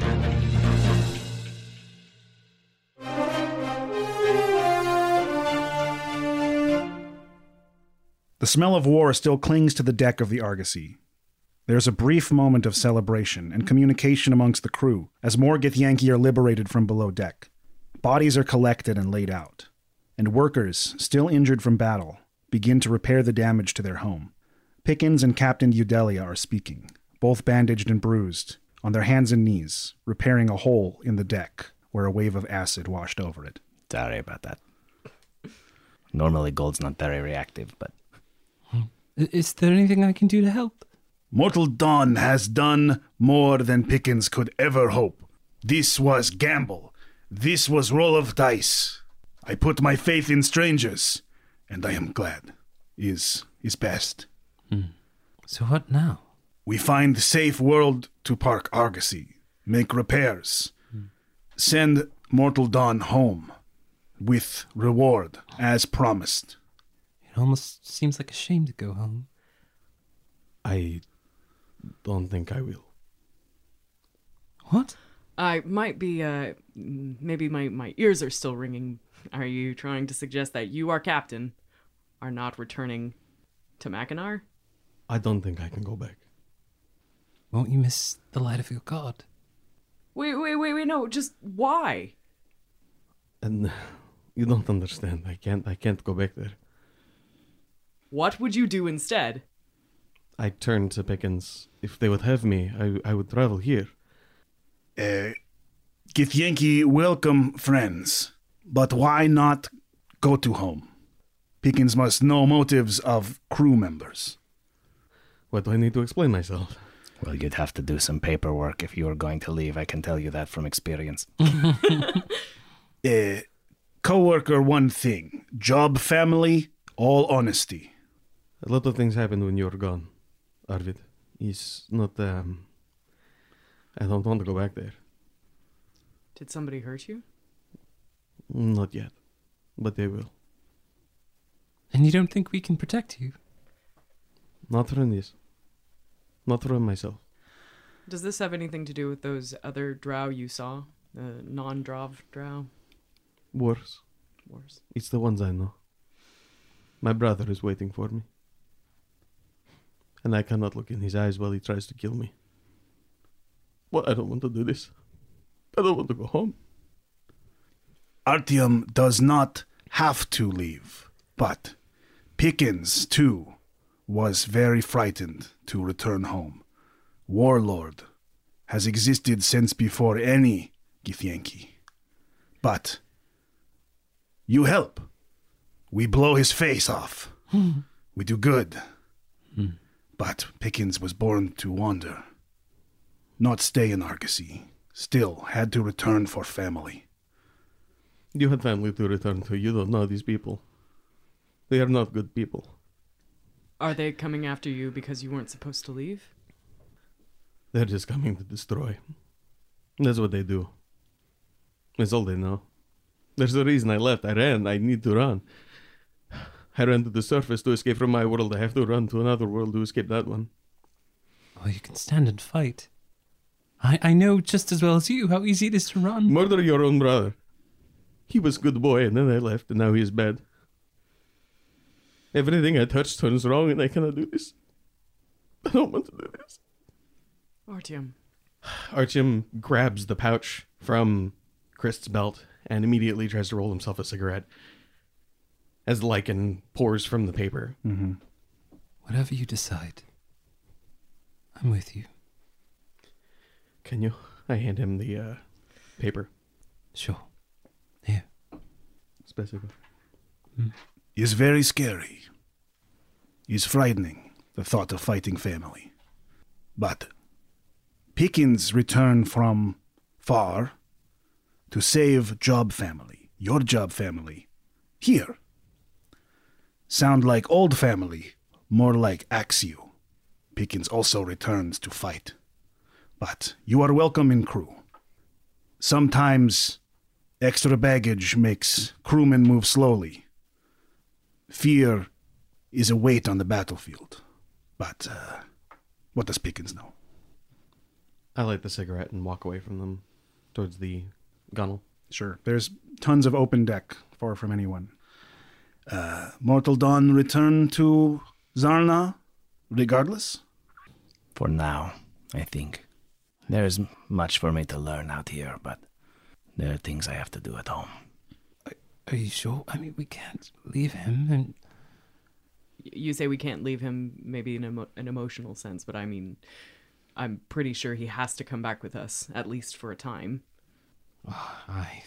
The smell of war still clings to the deck of the Argosy. There's a brief moment of celebration and communication amongst the crew as more Githyanki are liberated from below deck. Bodies are collected and laid out, and workers, still injured from battle, begin to repair the damage to their home. Pickens and Captain Eudelia are speaking, both bandaged and bruised, on their hands and knees, repairing a hole in the deck where a wave of acid washed over it. Sorry about that. Normally gold's not very reactive, but... Is there anything I can do to help? Mortal Dawn has done more than Pickens could ever hope. This was gamble. This was roll of dice. I put my faith in strangers, and I am glad. Is is best. Hmm. So what now? We find safe world to Park Argosy. Make repairs. Hmm. Send Mortal Dawn home. With reward, as promised. It almost seems like a shame to go home. I don't think I will. What? I might be, uh, maybe my, my ears are still ringing. Are you trying to suggest that you, our captain, are not returning to Mackinac? I don't think I can go back. Won't you miss the light of your god? Wait, wait, wait, wait, no, just why? And you don't understand. I can't, I can't go back there. What would you do instead? I turned to Pickens. If they would have me, I, I would travel here. Uh, Githyanki, welcome, friends. But why not go to home? Pickens must know motives of crew members. What do I need to explain myself? Well, you'd have to do some paperwork if you were going to leave. I can tell you that from experience. uh, co-worker, one thing. Job, family, all honesty. A lot of things happened when you were gone, Arvid. It's not, um... I don't want to go back there. Did somebody hurt you? Not yet, but they will. And you don't think we can protect you? Not from this. Not from myself. Does this have anything to do with those other drow you saw? The non-drow drow? Worse. Worse. It's the ones I know. My brother is waiting for me. And I cannot look in his eyes while he tries to kill me. Well, I don't want to do this. I don't want to go home. Artyom does not have to leave, but Pickens, too, was very frightened to return home. Warlord has existed since before any Githyanki. But you help. We blow his face off. We do good. But Pickens was born to wander. Not stay in Argosy. Still had to return for family. You had family to return to. You don't know these people. They are not good people. Are they coming after you because you weren't supposed to leave? They're just coming to destroy. That's what they do. That's all they know. There's a reason I left. I ran. I need to run. I ran to the surface to escape from my world. I have to run to another world to escape that one. Well, you can stand and fight. I, I know just as well as you how easy it is to run. Murder your own brother. He was a good boy, and then I left, and now he is bad. Everything I touch turns wrong, and I cannot do this. I don't want to do this. Artyom. Artyom grabs the pouch from Krist's belt and immediately tries to roll himself a cigarette as the lichen pours from the paper. Mm-hmm. Whatever you decide, I'm with you. Can you? I hand him the uh, paper. Sure. Here. Specific. Mm. It's very scary. It's frightening, the thought of fighting family. But Pickens returned from far to save Job family, your Job family, here. Sound like old family, more like Axio. Pickens also returns to fight. But you are welcome in crew. Sometimes extra baggage makes crewmen move slowly. Fear is a weight on the battlefield. But uh, what does Pickens know? I light the cigarette and walk away from them towards the gunnel. Sure. There's tons of open deck, far from anyone. Uh, Mortal Dawn return to Zarna, regardless? For now, I think. There's much for me to learn out here, but there are things I have to do at home. Are you sure? I mean, we can't leave him and... You say we can't leave him maybe in emo- an emotional sense, but I mean, I'm pretty sure he has to come back with us, at least for a time. Oh, I...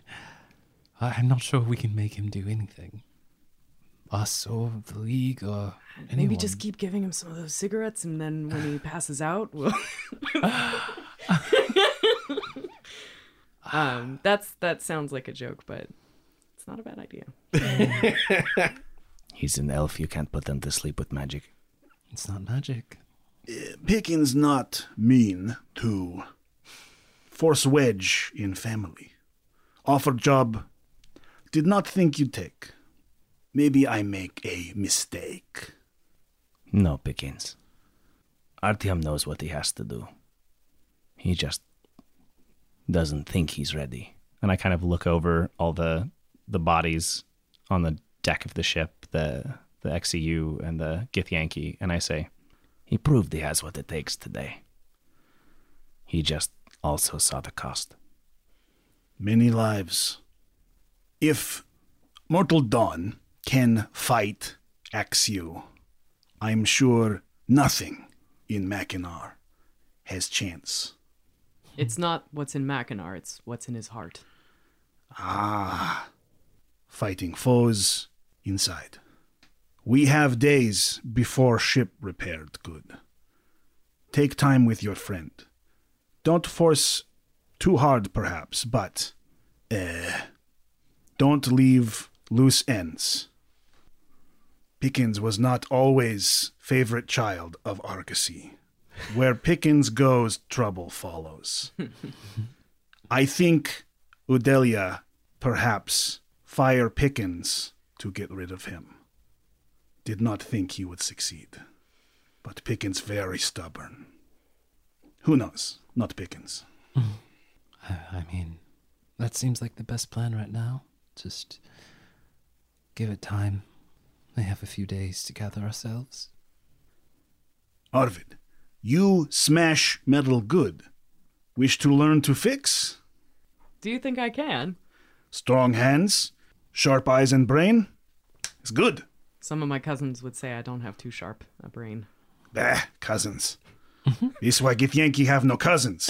I'm not sure we can make him do anything. Us or the League or anyone. Maybe just keep giving him some of those cigarettes, and then when he passes out, we'll... um, that's that sounds like a joke, but it's not a bad idea. He's an elf. You can't put them to sleep with magic. It's not magic. Uh, Pickens not mean to force wedge in family. Offered job, did not think you'd take. Maybe I make a mistake. No, Pickens. Artyom knows what he has to do. He just doesn't think he's ready. And I kind of look over all the the bodies on the deck of the ship, the the X C U and the Githyanki, and I say, he proved he has what it takes today. He just also saw the cost. Many lives. If Mortal Dawn can fight Axio, I'm sure nothing in Mackinac has chance. It's not what's in Mackinac, it's what's in his heart. Ah, fighting foes inside. We have days before ship repaired good. Take time with your friend. Don't force too hard, perhaps, but uh, don't leave loose ends. Pickens was not always favorite child of Argosy. Where Pickens goes, trouble follows. I think Udelia perhaps fire Pickens to get rid of him. Did not think he would succeed. But Pickens very stubborn. Who knows? Not Pickens. I mean, that seems like the best plan right now. Just give it time. We have a few days to gather ourselves. Arvid, you smash metal good. Wish to learn to fix? Do you think I can? Strong hands, sharp eyes and brain? It's good. Some of my cousins would say I don't have too sharp a brain. Bah, cousins. This why Githyanki have no cousins.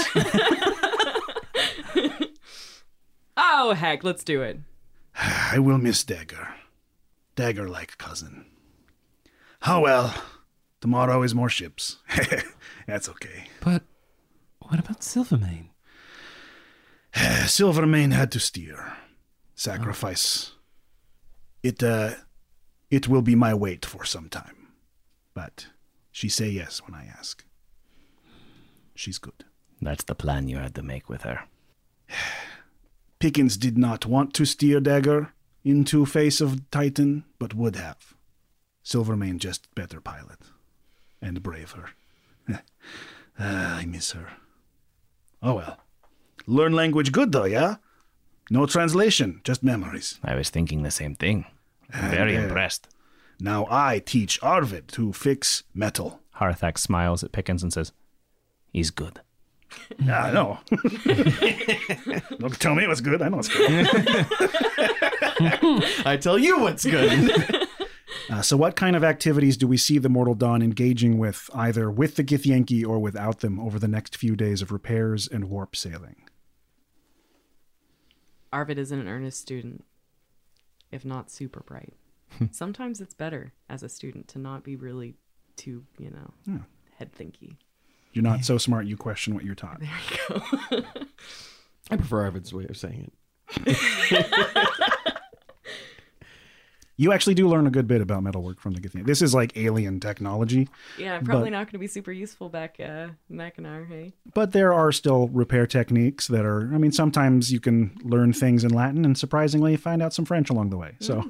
Oh, heck, let's do it. I will miss Dagger. Dagger-like cousin. Oh well, tomorrow is more ships. That's okay. But what about Silvermane? Silvermane had to steer. Sacrifice. Oh. It, uh, it will be my weight for some time. But she say yes when I ask. She's good. That's the plan you had to make with her. Pickens did not want to steer Dagger into face of Titan, but would have. Silvermane just better pilot. And braver. uh, I miss her. Oh well. Learn language good though, yeah? No translation, just memories. I was thinking the same thing. Very And, uh, impressed. Now I teach Arvid to fix metal. Harathax smiles at Pickens and says, he's good. I know. Don't tell me it was good. I know it's good. I tell you what's good. uh, so what kind of activities do we see the Mortal Dawn engaging with, either with the Githyanki or without them, over the next few days of repairs and warp sailing? Arvid is an earnest student, if not super bright. Sometimes it's better as a student to not be really too, you know, Yeah. head thinky. You're not so smart you question what you're taught. There you go. I prefer Arvid's way of saying it. You actually do learn a good bit about metalwork from the Githyanki. This is like alien technology. Yeah, probably But- not going to be super useful back uh, Mackinac, hey? But there are still repair techniques that are, I mean, sometimes you can learn things in Latin and surprisingly find out some French along the way. So,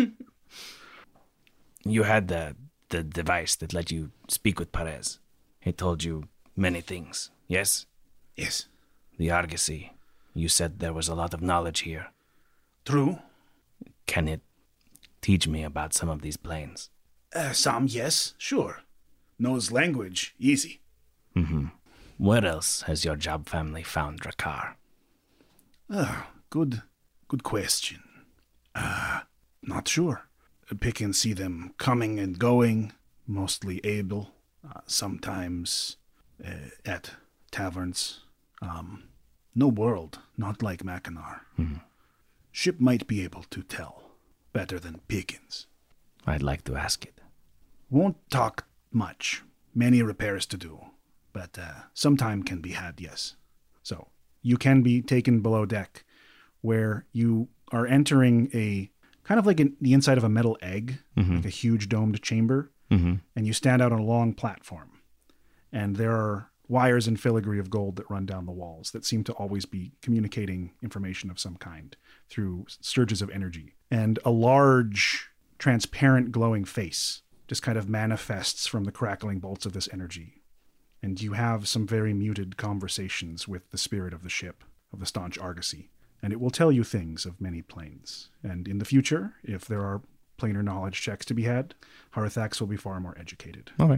You had the, the device that let you speak with Perez. He told you many things, yes? yes, The Argosy. You said there was a lot of knowledge here. true. Can it teach me about some of these planes? Uh, some, yes, sure. Knows language, easy. Mm-hmm. Where else has your job family found Drakkar? Uh, good, good question. Uh, not sure. Pick and see them coming and going, mostly able, uh, sometimes uh, at taverns. Um, no world, not like Mackinac. Mm-hmm. Ship might be able to tell better than Pickens. I'd like to ask it. Won't talk much. Many repairs to do, but uh, some time can be had, yes. So, you can be taken below deck, where you are entering a kind of like an, the inside of a metal egg, Mhm. like a huge domed chamber, Mm-hmm. and you stand out on a long platform. And there are wires and filigree of gold that run down the walls that seem to always be communicating information of some kind through surges of energy. And a large, transparent, glowing face just kind of manifests from the crackling bolts of this energy. And you have some very muted conversations with the spirit of the ship, of the staunch Argosy. And it will tell you things of many planes. And in the future, if there are planar knowledge checks to be had, Harathax will be far more educated. Okay.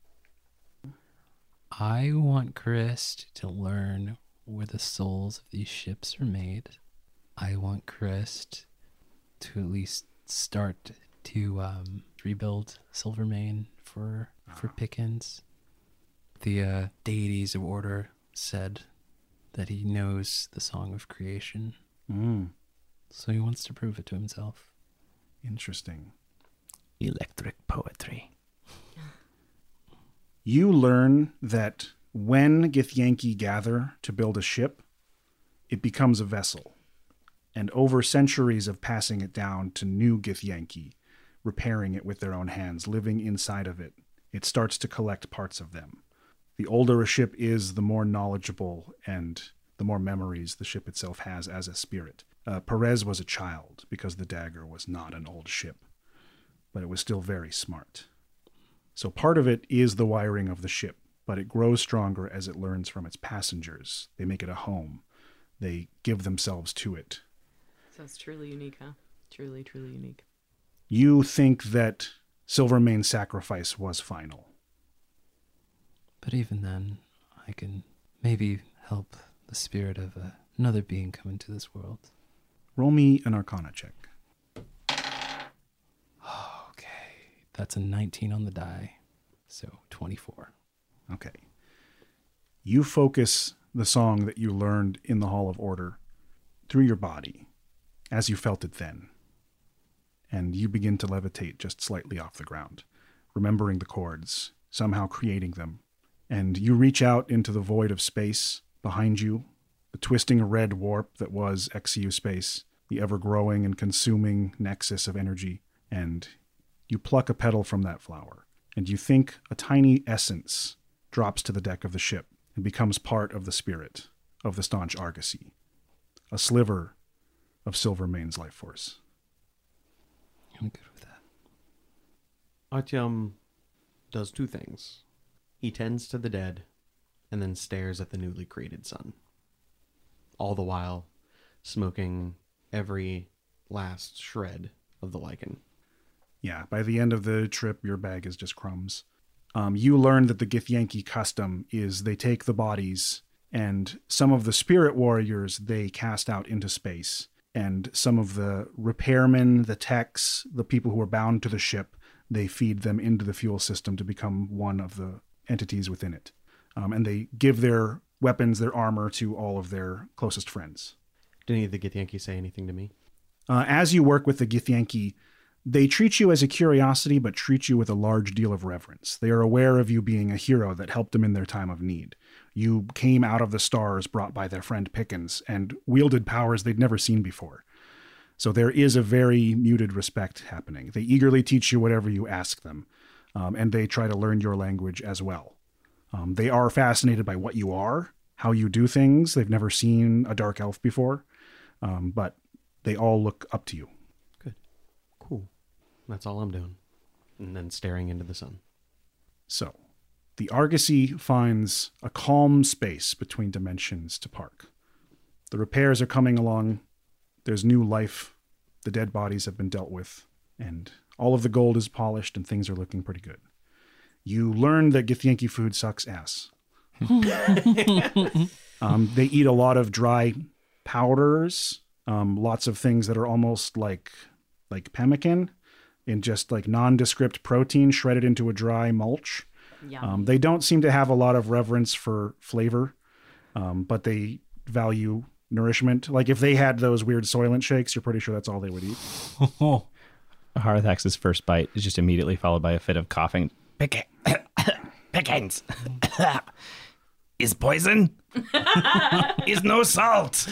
I want Christ to learn where the souls of these ships are made. I want Christ to at least start to um, rebuild Silvermane for for Pickens. The uh, deities of order said that he knows the song of creation, Mm, so he wants to prove it to himself. interesting. Electric poetry. You learn that when Githyanki gather to build a ship, it becomes a vessel. And over centuries of passing it down to new Githyanki, repairing it with their own hands, living inside of it, it starts to collect parts of them. The older a ship is, the more knowledgeable and the more memories the ship itself has as a spirit. Uh, Perez was a child because the Dagger was not an old ship, but it was still very smart. So part of it is the wiring of the ship, but it grows stronger as it learns from its passengers. They make it a home. They give themselves to it. So it's truly unique, huh? Truly, truly unique. You think that Silvermane's sacrifice was final. But even then, I can maybe help the spirit of uh, another being come into this world. Roll me an Arcana check. Okay, that's a nineteen on the die, so twenty-four. Okay. You focus the song that you learned in the Hall of Order through your body, as you felt it then. And you begin to levitate just slightly off the ground, remembering the chords, somehow creating them. And you reach out into the void of space behind you, the twisting red warp that was X C U space, the ever-growing and consuming nexus of energy, and you pluck a petal from that flower, and you think a tiny essence drops to the deck of the ship and becomes part of the spirit of the staunch Argosy, a sliver of Silvermane's life force. I'm good with that. Artyom does two things. He tends to the dead and then stares at the newly created sun. All the while smoking every last shred of the lichen. Yeah, by the end of the trip, your bag is just crumbs. Um, you learn that the Githyanki custom is they take the bodies and some of the spirit warriors they cast out into space. And some of the repairmen, the techs, the people who are bound to the ship, they feed them into the fuel system to become one of the entities within it. Um, and they give their weapons, their armor to all of their closest friends. Did any of the Githyanki say anything to me? Uh, as you work with the Githyanki, they treat you as a curiosity, but treat you with a large deal of reverence. They are aware of you being a hero that helped them in their time of need. You came out of the stars brought by their friend Pickens and wielded powers they'd never seen before. So there is a very muted respect happening. They eagerly teach you whatever you ask them, um, and they try to learn your language as well. Um, they are fascinated by what you are, how you do things. They've never seen a dark elf before, um, but they all look up to you. Good. Cool. That's all I'm doing. And then staring into the sun. So, the Argosy finds a calm space between dimensions to park. The repairs are coming along. There's new life. The dead bodies have been dealt with. And all of the gold is polished and things are looking pretty good. You learn that Githyanki food sucks ass. um, they eat a lot of dry powders, um, lots of things that are almost like like pemmican, in just like nondescript protein shredded into a dry mulch. Um, they don't seem to have a lot of reverence for flavor, um, but they value nourishment. Like if they had those weird Soylent shakes, you're pretty sure that's all they would eat. Harathax's first bite is just immediately followed by a fit of coughing. Pick- Pickens is poison. Is no salt.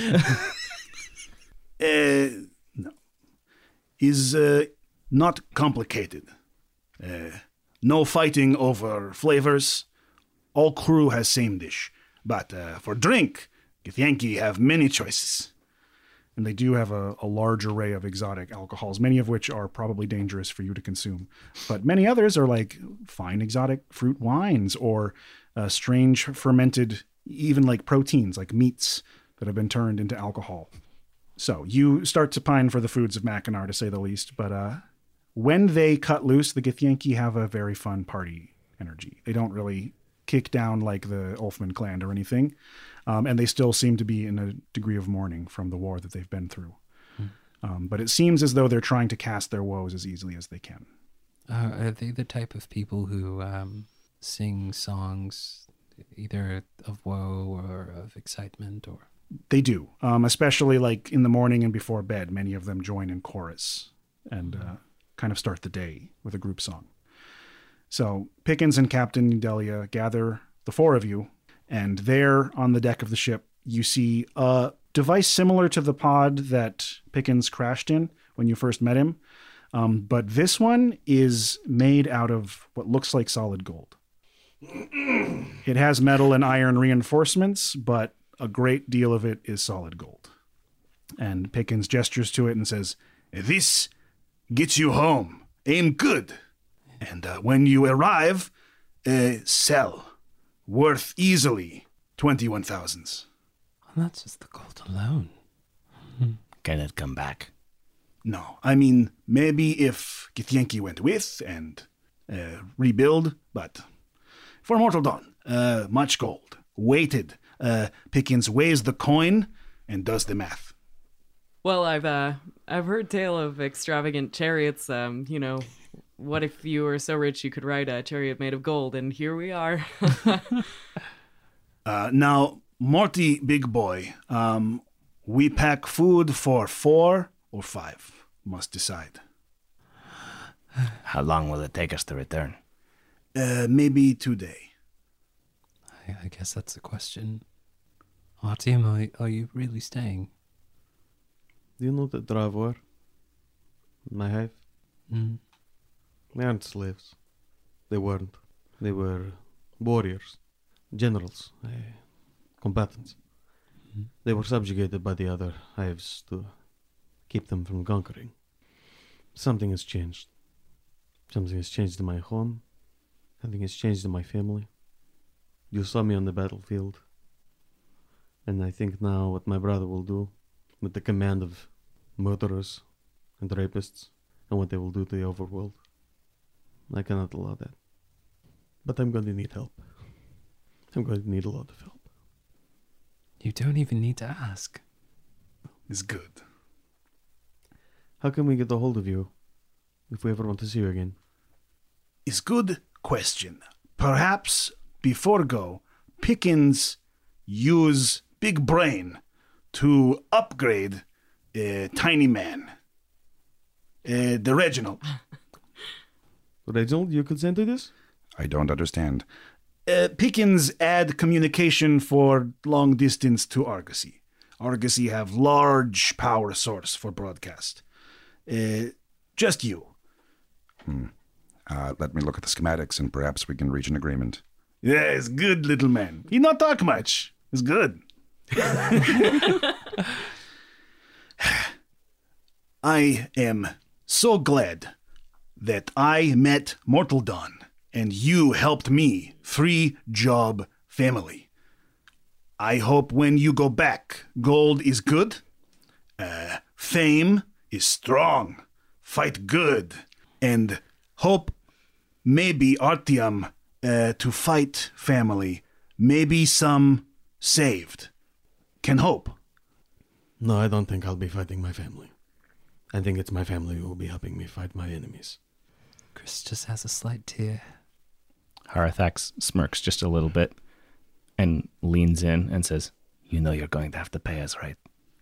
uh, no. Is uh, not complicated. Uh, no fighting over flavors. All crew has same dish. But uh, for drink, Githyanki have many choices. And they do have a, a large array of exotic alcohols, many of which are probably dangerous for you to consume. But many others are like fine exotic fruit wines or uh, strange fermented, even like proteins, like meats that have been turned into alcohol. So you start to pine for the foods of Mackinac, to say the least. But uh, when they cut loose, the Githyanki have a very fun party energy. They don't really kick down like the Ulfman clan or anything. Um, and they still seem to be in a degree of mourning from the war that they've been through. Hmm. Um, but it seems as though they're trying to cast their woes as easily as they can. Uh, are they the type of people who um, sing songs either of woe or of excitement? Or They do, um, especially like in the morning and before bed. Many of them join in chorus and uh, kind of start the day with a group song. So Pickens and Captain Delia gather the four of you, and there on the deck of the ship, you see a device similar to the pod that Pickens crashed in when you first met him. Um, but this one is made out of what looks like solid gold. It has metal and iron reinforcements, but a great deal of it is solid gold. And Pickens gestures to it and says, "This gets you home. Aim good. And uh, when you arrive, uh, sell. Worth easily twenty-one thousands. Well, that's just the gold alone. Can it come back? No, I mean, maybe if Githyanki went with and uh, rebuild, but for Mortal Dawn, Uh, much gold. Weighted. Uh, Pickens weighs the coin and does the math. Well, I've uh, I've heard tale of extravagant chariots. Um, you know, what if you were so rich you could ride a chariot made of gold? And here we are. uh, now, Morty, big boy, um, we pack food for four or five. Must decide. How long will it take us to return? Uh, maybe today. I, I guess that's the question. Artyom, are, are you really staying? Do you know the Dravor? My hive? Mm. They aren't slaves. They weren't. They were warriors, generals, uh, combatants. Mm. They were subjugated by the other hives to keep them from conquering. Something has changed. Something has changed in my home. Something has changed in my family. You saw me on the battlefield. And I think now what my brother will do with the command of murderers and rapists and what they will do to the overworld. I cannot allow that. But I'm going to need help. I'm going to need a lot of help. You don't even need to ask. It's good. How can we get a hold of you if we ever want to see you again? It's good question. Perhaps before go, Pickens use big brain to upgrade uh, Tiny Man. Uh, the Reginald. Reginald, you consent to this? I don't understand. Uh, Pickens add communication for long distance to Argosy. Argosy have large power source for broadcast. Uh, just you. Hmm. Uh, let me look at the schematics and perhaps we can reach an agreement. Yeah, it's good, little man. He not talk much. It's good. I am so glad that I met Mortal Dawn and you helped me free job family. I hope when you go back, gold is good, uh, fame is strong, fight good, and hope maybe Artyom uh, to fight family, maybe some saved. Can hope. No, I don't think I'll be fighting my family. I think it's my family who will be helping me fight my enemies. Chris just has a slight tear. Harathax smirks just a little bit and leans in and says, "You know you're going to have to pay us, right?"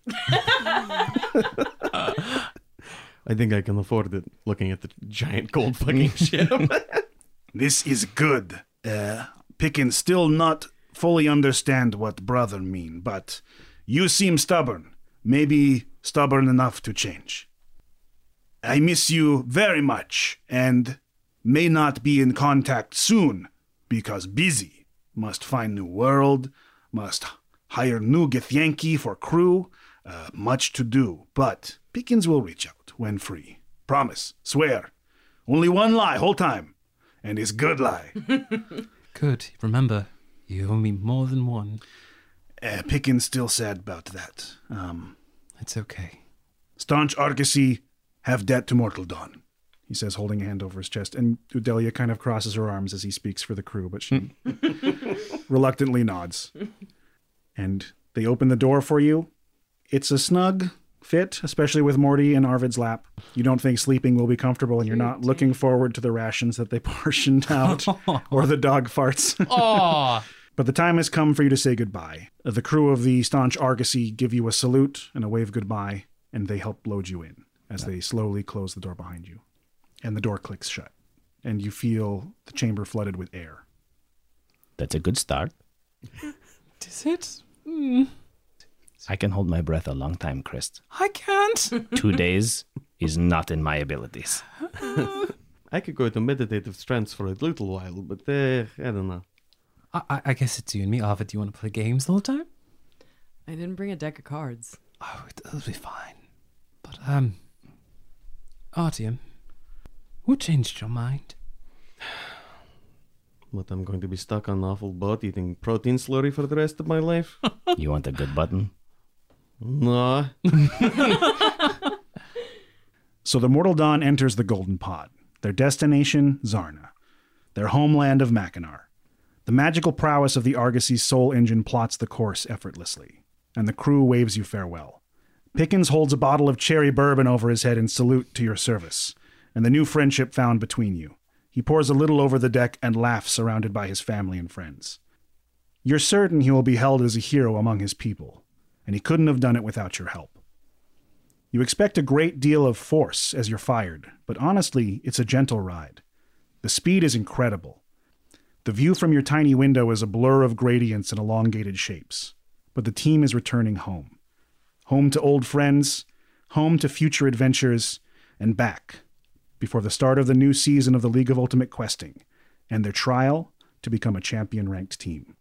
I think I can afford it, looking at the giant gold fucking ship. This is good. Uh, Pickens still not fully understand what brother mean, but you seem stubborn. Maybe stubborn enough to change. I miss you very much, and may not be in contact soon, because busy. Must find new world, must hire new Githyanki for crew, uh, much to do. But Pickens will reach out when free. Promise, swear. Only one lie whole time, and it's good lie. Good. Remember, you owe me more than one. Uh, Pickens still sad about that. Um, it's okay. Staunch Argosy have debt to Mortal Dawn, he says, holding a hand over his chest. And Udelia kind of crosses her arms as he speaks for the crew, but she reluctantly nods. And they open the door for you. It's a snug fit, especially with Morty in Arvid's lap. You don't think sleeping will be comfortable, and you're not looking forward to the rations that they portioned out or the dog farts. Aww. But the time has come for you to say goodbye. The crew of the Staunch Argosy give you a salute and a wave goodbye, and they help load you in as they slowly close the door behind you. And the door clicks shut, and you feel the chamber flooded with air. That's a good start. Is it? Mm. I can hold my breath a long time, Chris. I can't. Two days is not in my abilities. I could go to meditative trance for a little while, but uh, I don't know. I, I guess it's you and me, Arvid. Do you want to play games the whole time? I didn't bring a deck of cards. Oh, it'll be fine. But, um, Artyom, what changed your mind? What, I'm going to be stuck on an awful boat eating protein slurry for the rest of my life? You want a good button? No. So the Mortal Dawn enters the Golden Pod. Their destination, Zarna. Their homeland of Mackinac. The magical prowess of the Argosy's soul engine plots the course effortlessly, and the crew waves you farewell. Pickens holds a bottle of cherry bourbon over his head in salute to your service, and the new friendship found between you. He pours a little over the deck and laughs surrounded by his family and friends. You're certain he will be held as a hero among his people, and he couldn't have done it without your help. You expect a great deal of force as you're fired, but honestly, it's a gentle ride. The speed is incredible. The view from your tiny window is a blur of gradients and elongated shapes, but the team is returning home. Home to old friends, home to future adventures, and back before the start of the new season of the League of Ultimate Questing and their trial to become a champion-ranked team.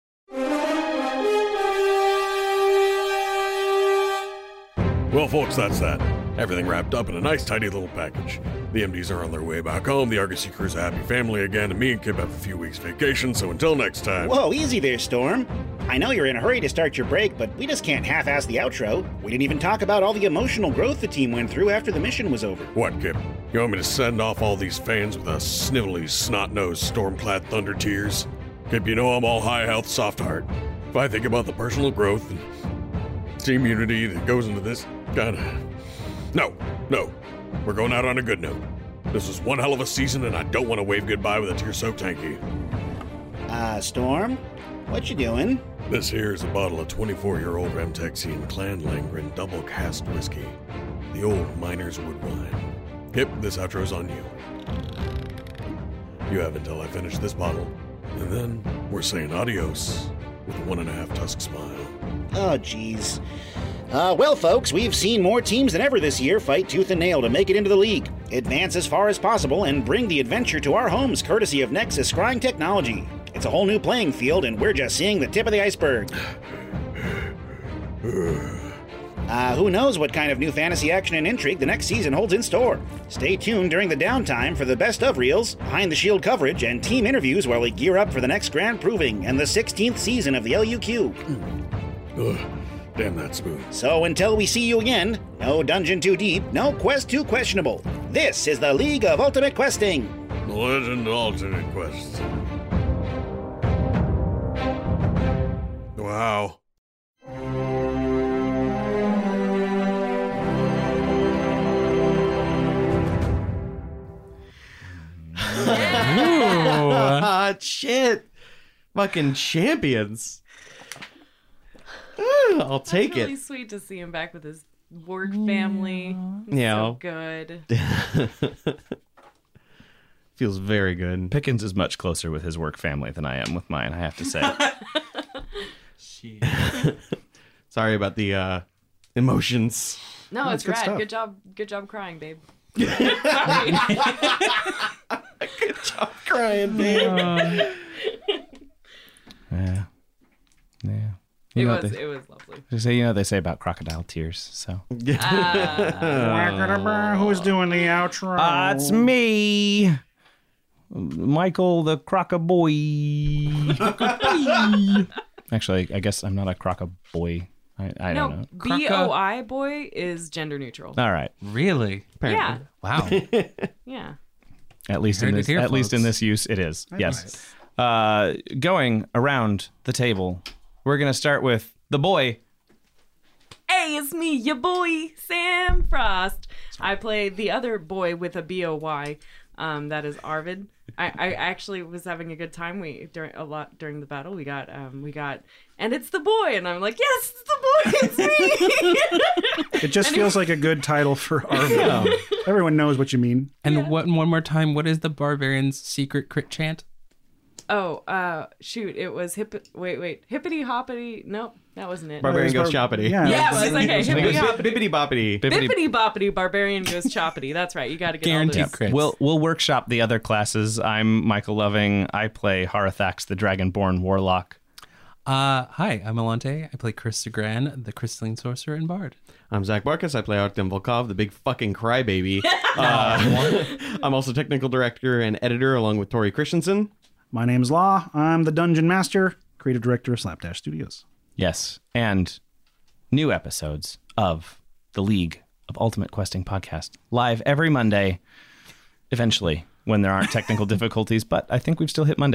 Well, folks, that's that. Everything wrapped up in a nice, tidy little package. The M Ds are on their way back home, the Argosy crew's a happy family again, and me and Kip have a few weeks vacation, so until next time... Whoa, easy there, Storm. I know you're in a hurry to start your break, but we just can't half-ass the outro. We didn't even talk about all the emotional growth the team went through after the mission was over. What, Kip? You want me to send off all these fans with a snivelly, snot-nosed, storm-clad thunder tears? Kip, you know I'm all high health, soft heart. If I think about the personal growth and team unity that goes into this kind of... No, no. We're going out on a good note. This was one hell of a season, and I don't want to wave goodbye with a tear-soaked hanky. Uh, Storm? What you doing? This here is a bottle of twenty-four-year-old Remtexian Clan Langren double cask whiskey. The old miner's wood wine. Kip, this outro's on you. You have until I finish this bottle. And then we're saying adios with a one-and-a-half tusk smile. Oh, jeez. Uh, well, folks, we've seen more teams than ever this year fight tooth and nail to make it into the league, advance as far as possible, and bring the adventure to our homes courtesy of Nexus Scrying Technology. It's a whole new playing field, and we're just seeing the tip of the iceberg. Uh, who knows what kind of new fantasy action and intrigue the next season holds in store. Stay tuned during the downtime for the best of reels, behind the shield coverage, and team interviews while we gear up for the next Grand Proving and the sixteenth season of the L U Q. Ugh. Damn, that's smooth. So until we see you again, no dungeon too deep, no quest too questionable. This is the League of Ultimate Questing. The Legend of Ultimate Quest. Wow. Ah, shit. Fucking champions. I'll take It's really it. sweet to see him back with his work family. It's Yeah. so good. Feels very good. Pickens is much closer with his work family than I am with mine, I have to say. Sorry about the uh, emotions. No, No, it's it's good rad. stuff. Good job. Good job crying, babe. Good job crying, babe. Yeah. Yeah. It You know was. what they, It was lovely. they say, you know what they say about crocodile tears, so. Who's doing the outro? Uh, it's me, Michael the Crocoboy. Actually, I guess I'm not a Crocoboy. I, I don't No, know. B O I boy is gender neutral. All right. Really? Yeah. Wow. Yeah. At least Heard in it this, here, at least in folks. this use, it is. Yes. Uh, going around the table, we're gonna start with the boy. Hey, it's me, your boy, Sam Frost. I play the other boy with a B O Y. Um, that is Arvid. I, I actually was having a good time. We during a lot during the battle. We got um, we got, and it's the boy, and I'm like, yes, it's the boy, it's me. It just feels like a good title for Arvid. Everyone knows what you mean. And what, one more time, what is the barbarian's secret crit chant? Oh, uh, shoot! It was hip. Wait, wait, hippity hoppity. Nope, that wasn't it. Barbarian Bar- goes choppity. Yeah. Yeah, it was okay. I think Hippity it hop. was bippity boppity. Bippity boppity, barbarian goes choppity. That's right. You got to get Guaranteed all this. crits. We'll we'll workshop the other classes. I'm Michael Loving. I play Harathax, the Dragonborn Warlock. Uh, hi, I'm Alante. I play Chris Segran, the Crystalline Sorcerer and Bard. I'm Zach Barkas. I play Artem Volkov, the big fucking crybaby. uh, I'm also technical director and editor along with Tori Christensen. My name's Law. I'm the Dungeon Master, creative director of Slapdash Studios. Yes, and new episodes of the League of Ultimate Questing podcast live every Monday. Eventually, when there aren't technical difficulties, but I think we've still hit Mondays.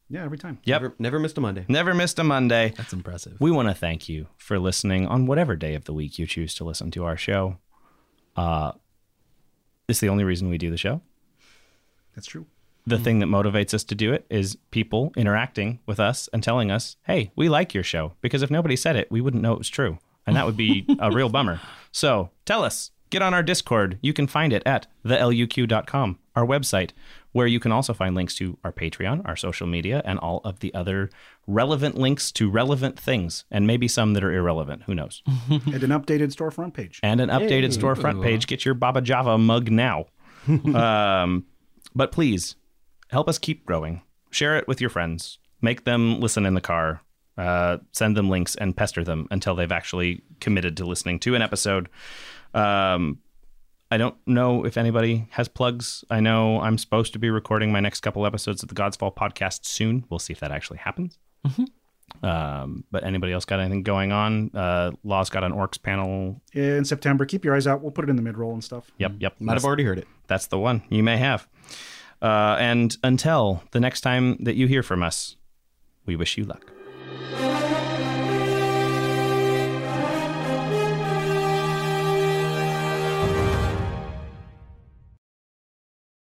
Yeah, every time. Yep. Never, never missed a Monday. Never missed a Monday. That's impressive. We want to thank you for listening on whatever day of the week you choose to listen to our show. Uh, it's the only reason we do the show. That's true. The thing that motivates us to do it is people interacting with us and telling us, hey, we like your show. Because if nobody said it, we wouldn't know it was true. And that would be a real bummer. So tell us. Get on our Discord. You can find it at the L U Q dot com, our website, where you can also find links to our Patreon, our social media, and all of the other relevant links to relevant things, and maybe some that are irrelevant. Who knows? And an updated storefront page. And an updated Hey. storefront Ooh. page. Get your Baba Java mug now. um, but please, help us keep growing. Share it with your friends. Make them listen in the car. Uh, send them links and pester them until they've actually committed to listening to an episode. Um, I don't know if anybody has plugs. I know I'm supposed to be recording my next couple episodes of the God's Fall podcast soon. We'll see if that actually happens. Mm-hmm. Um, but anybody else got anything going on? Uh, Law's got an Orcs panel. In September. Keep your eyes out. We'll put it in the mid-roll and stuff. Yep, yep. Might have already heard it. That's the one. You may have. Uh, and until the next time that you hear from us, we wish you luck.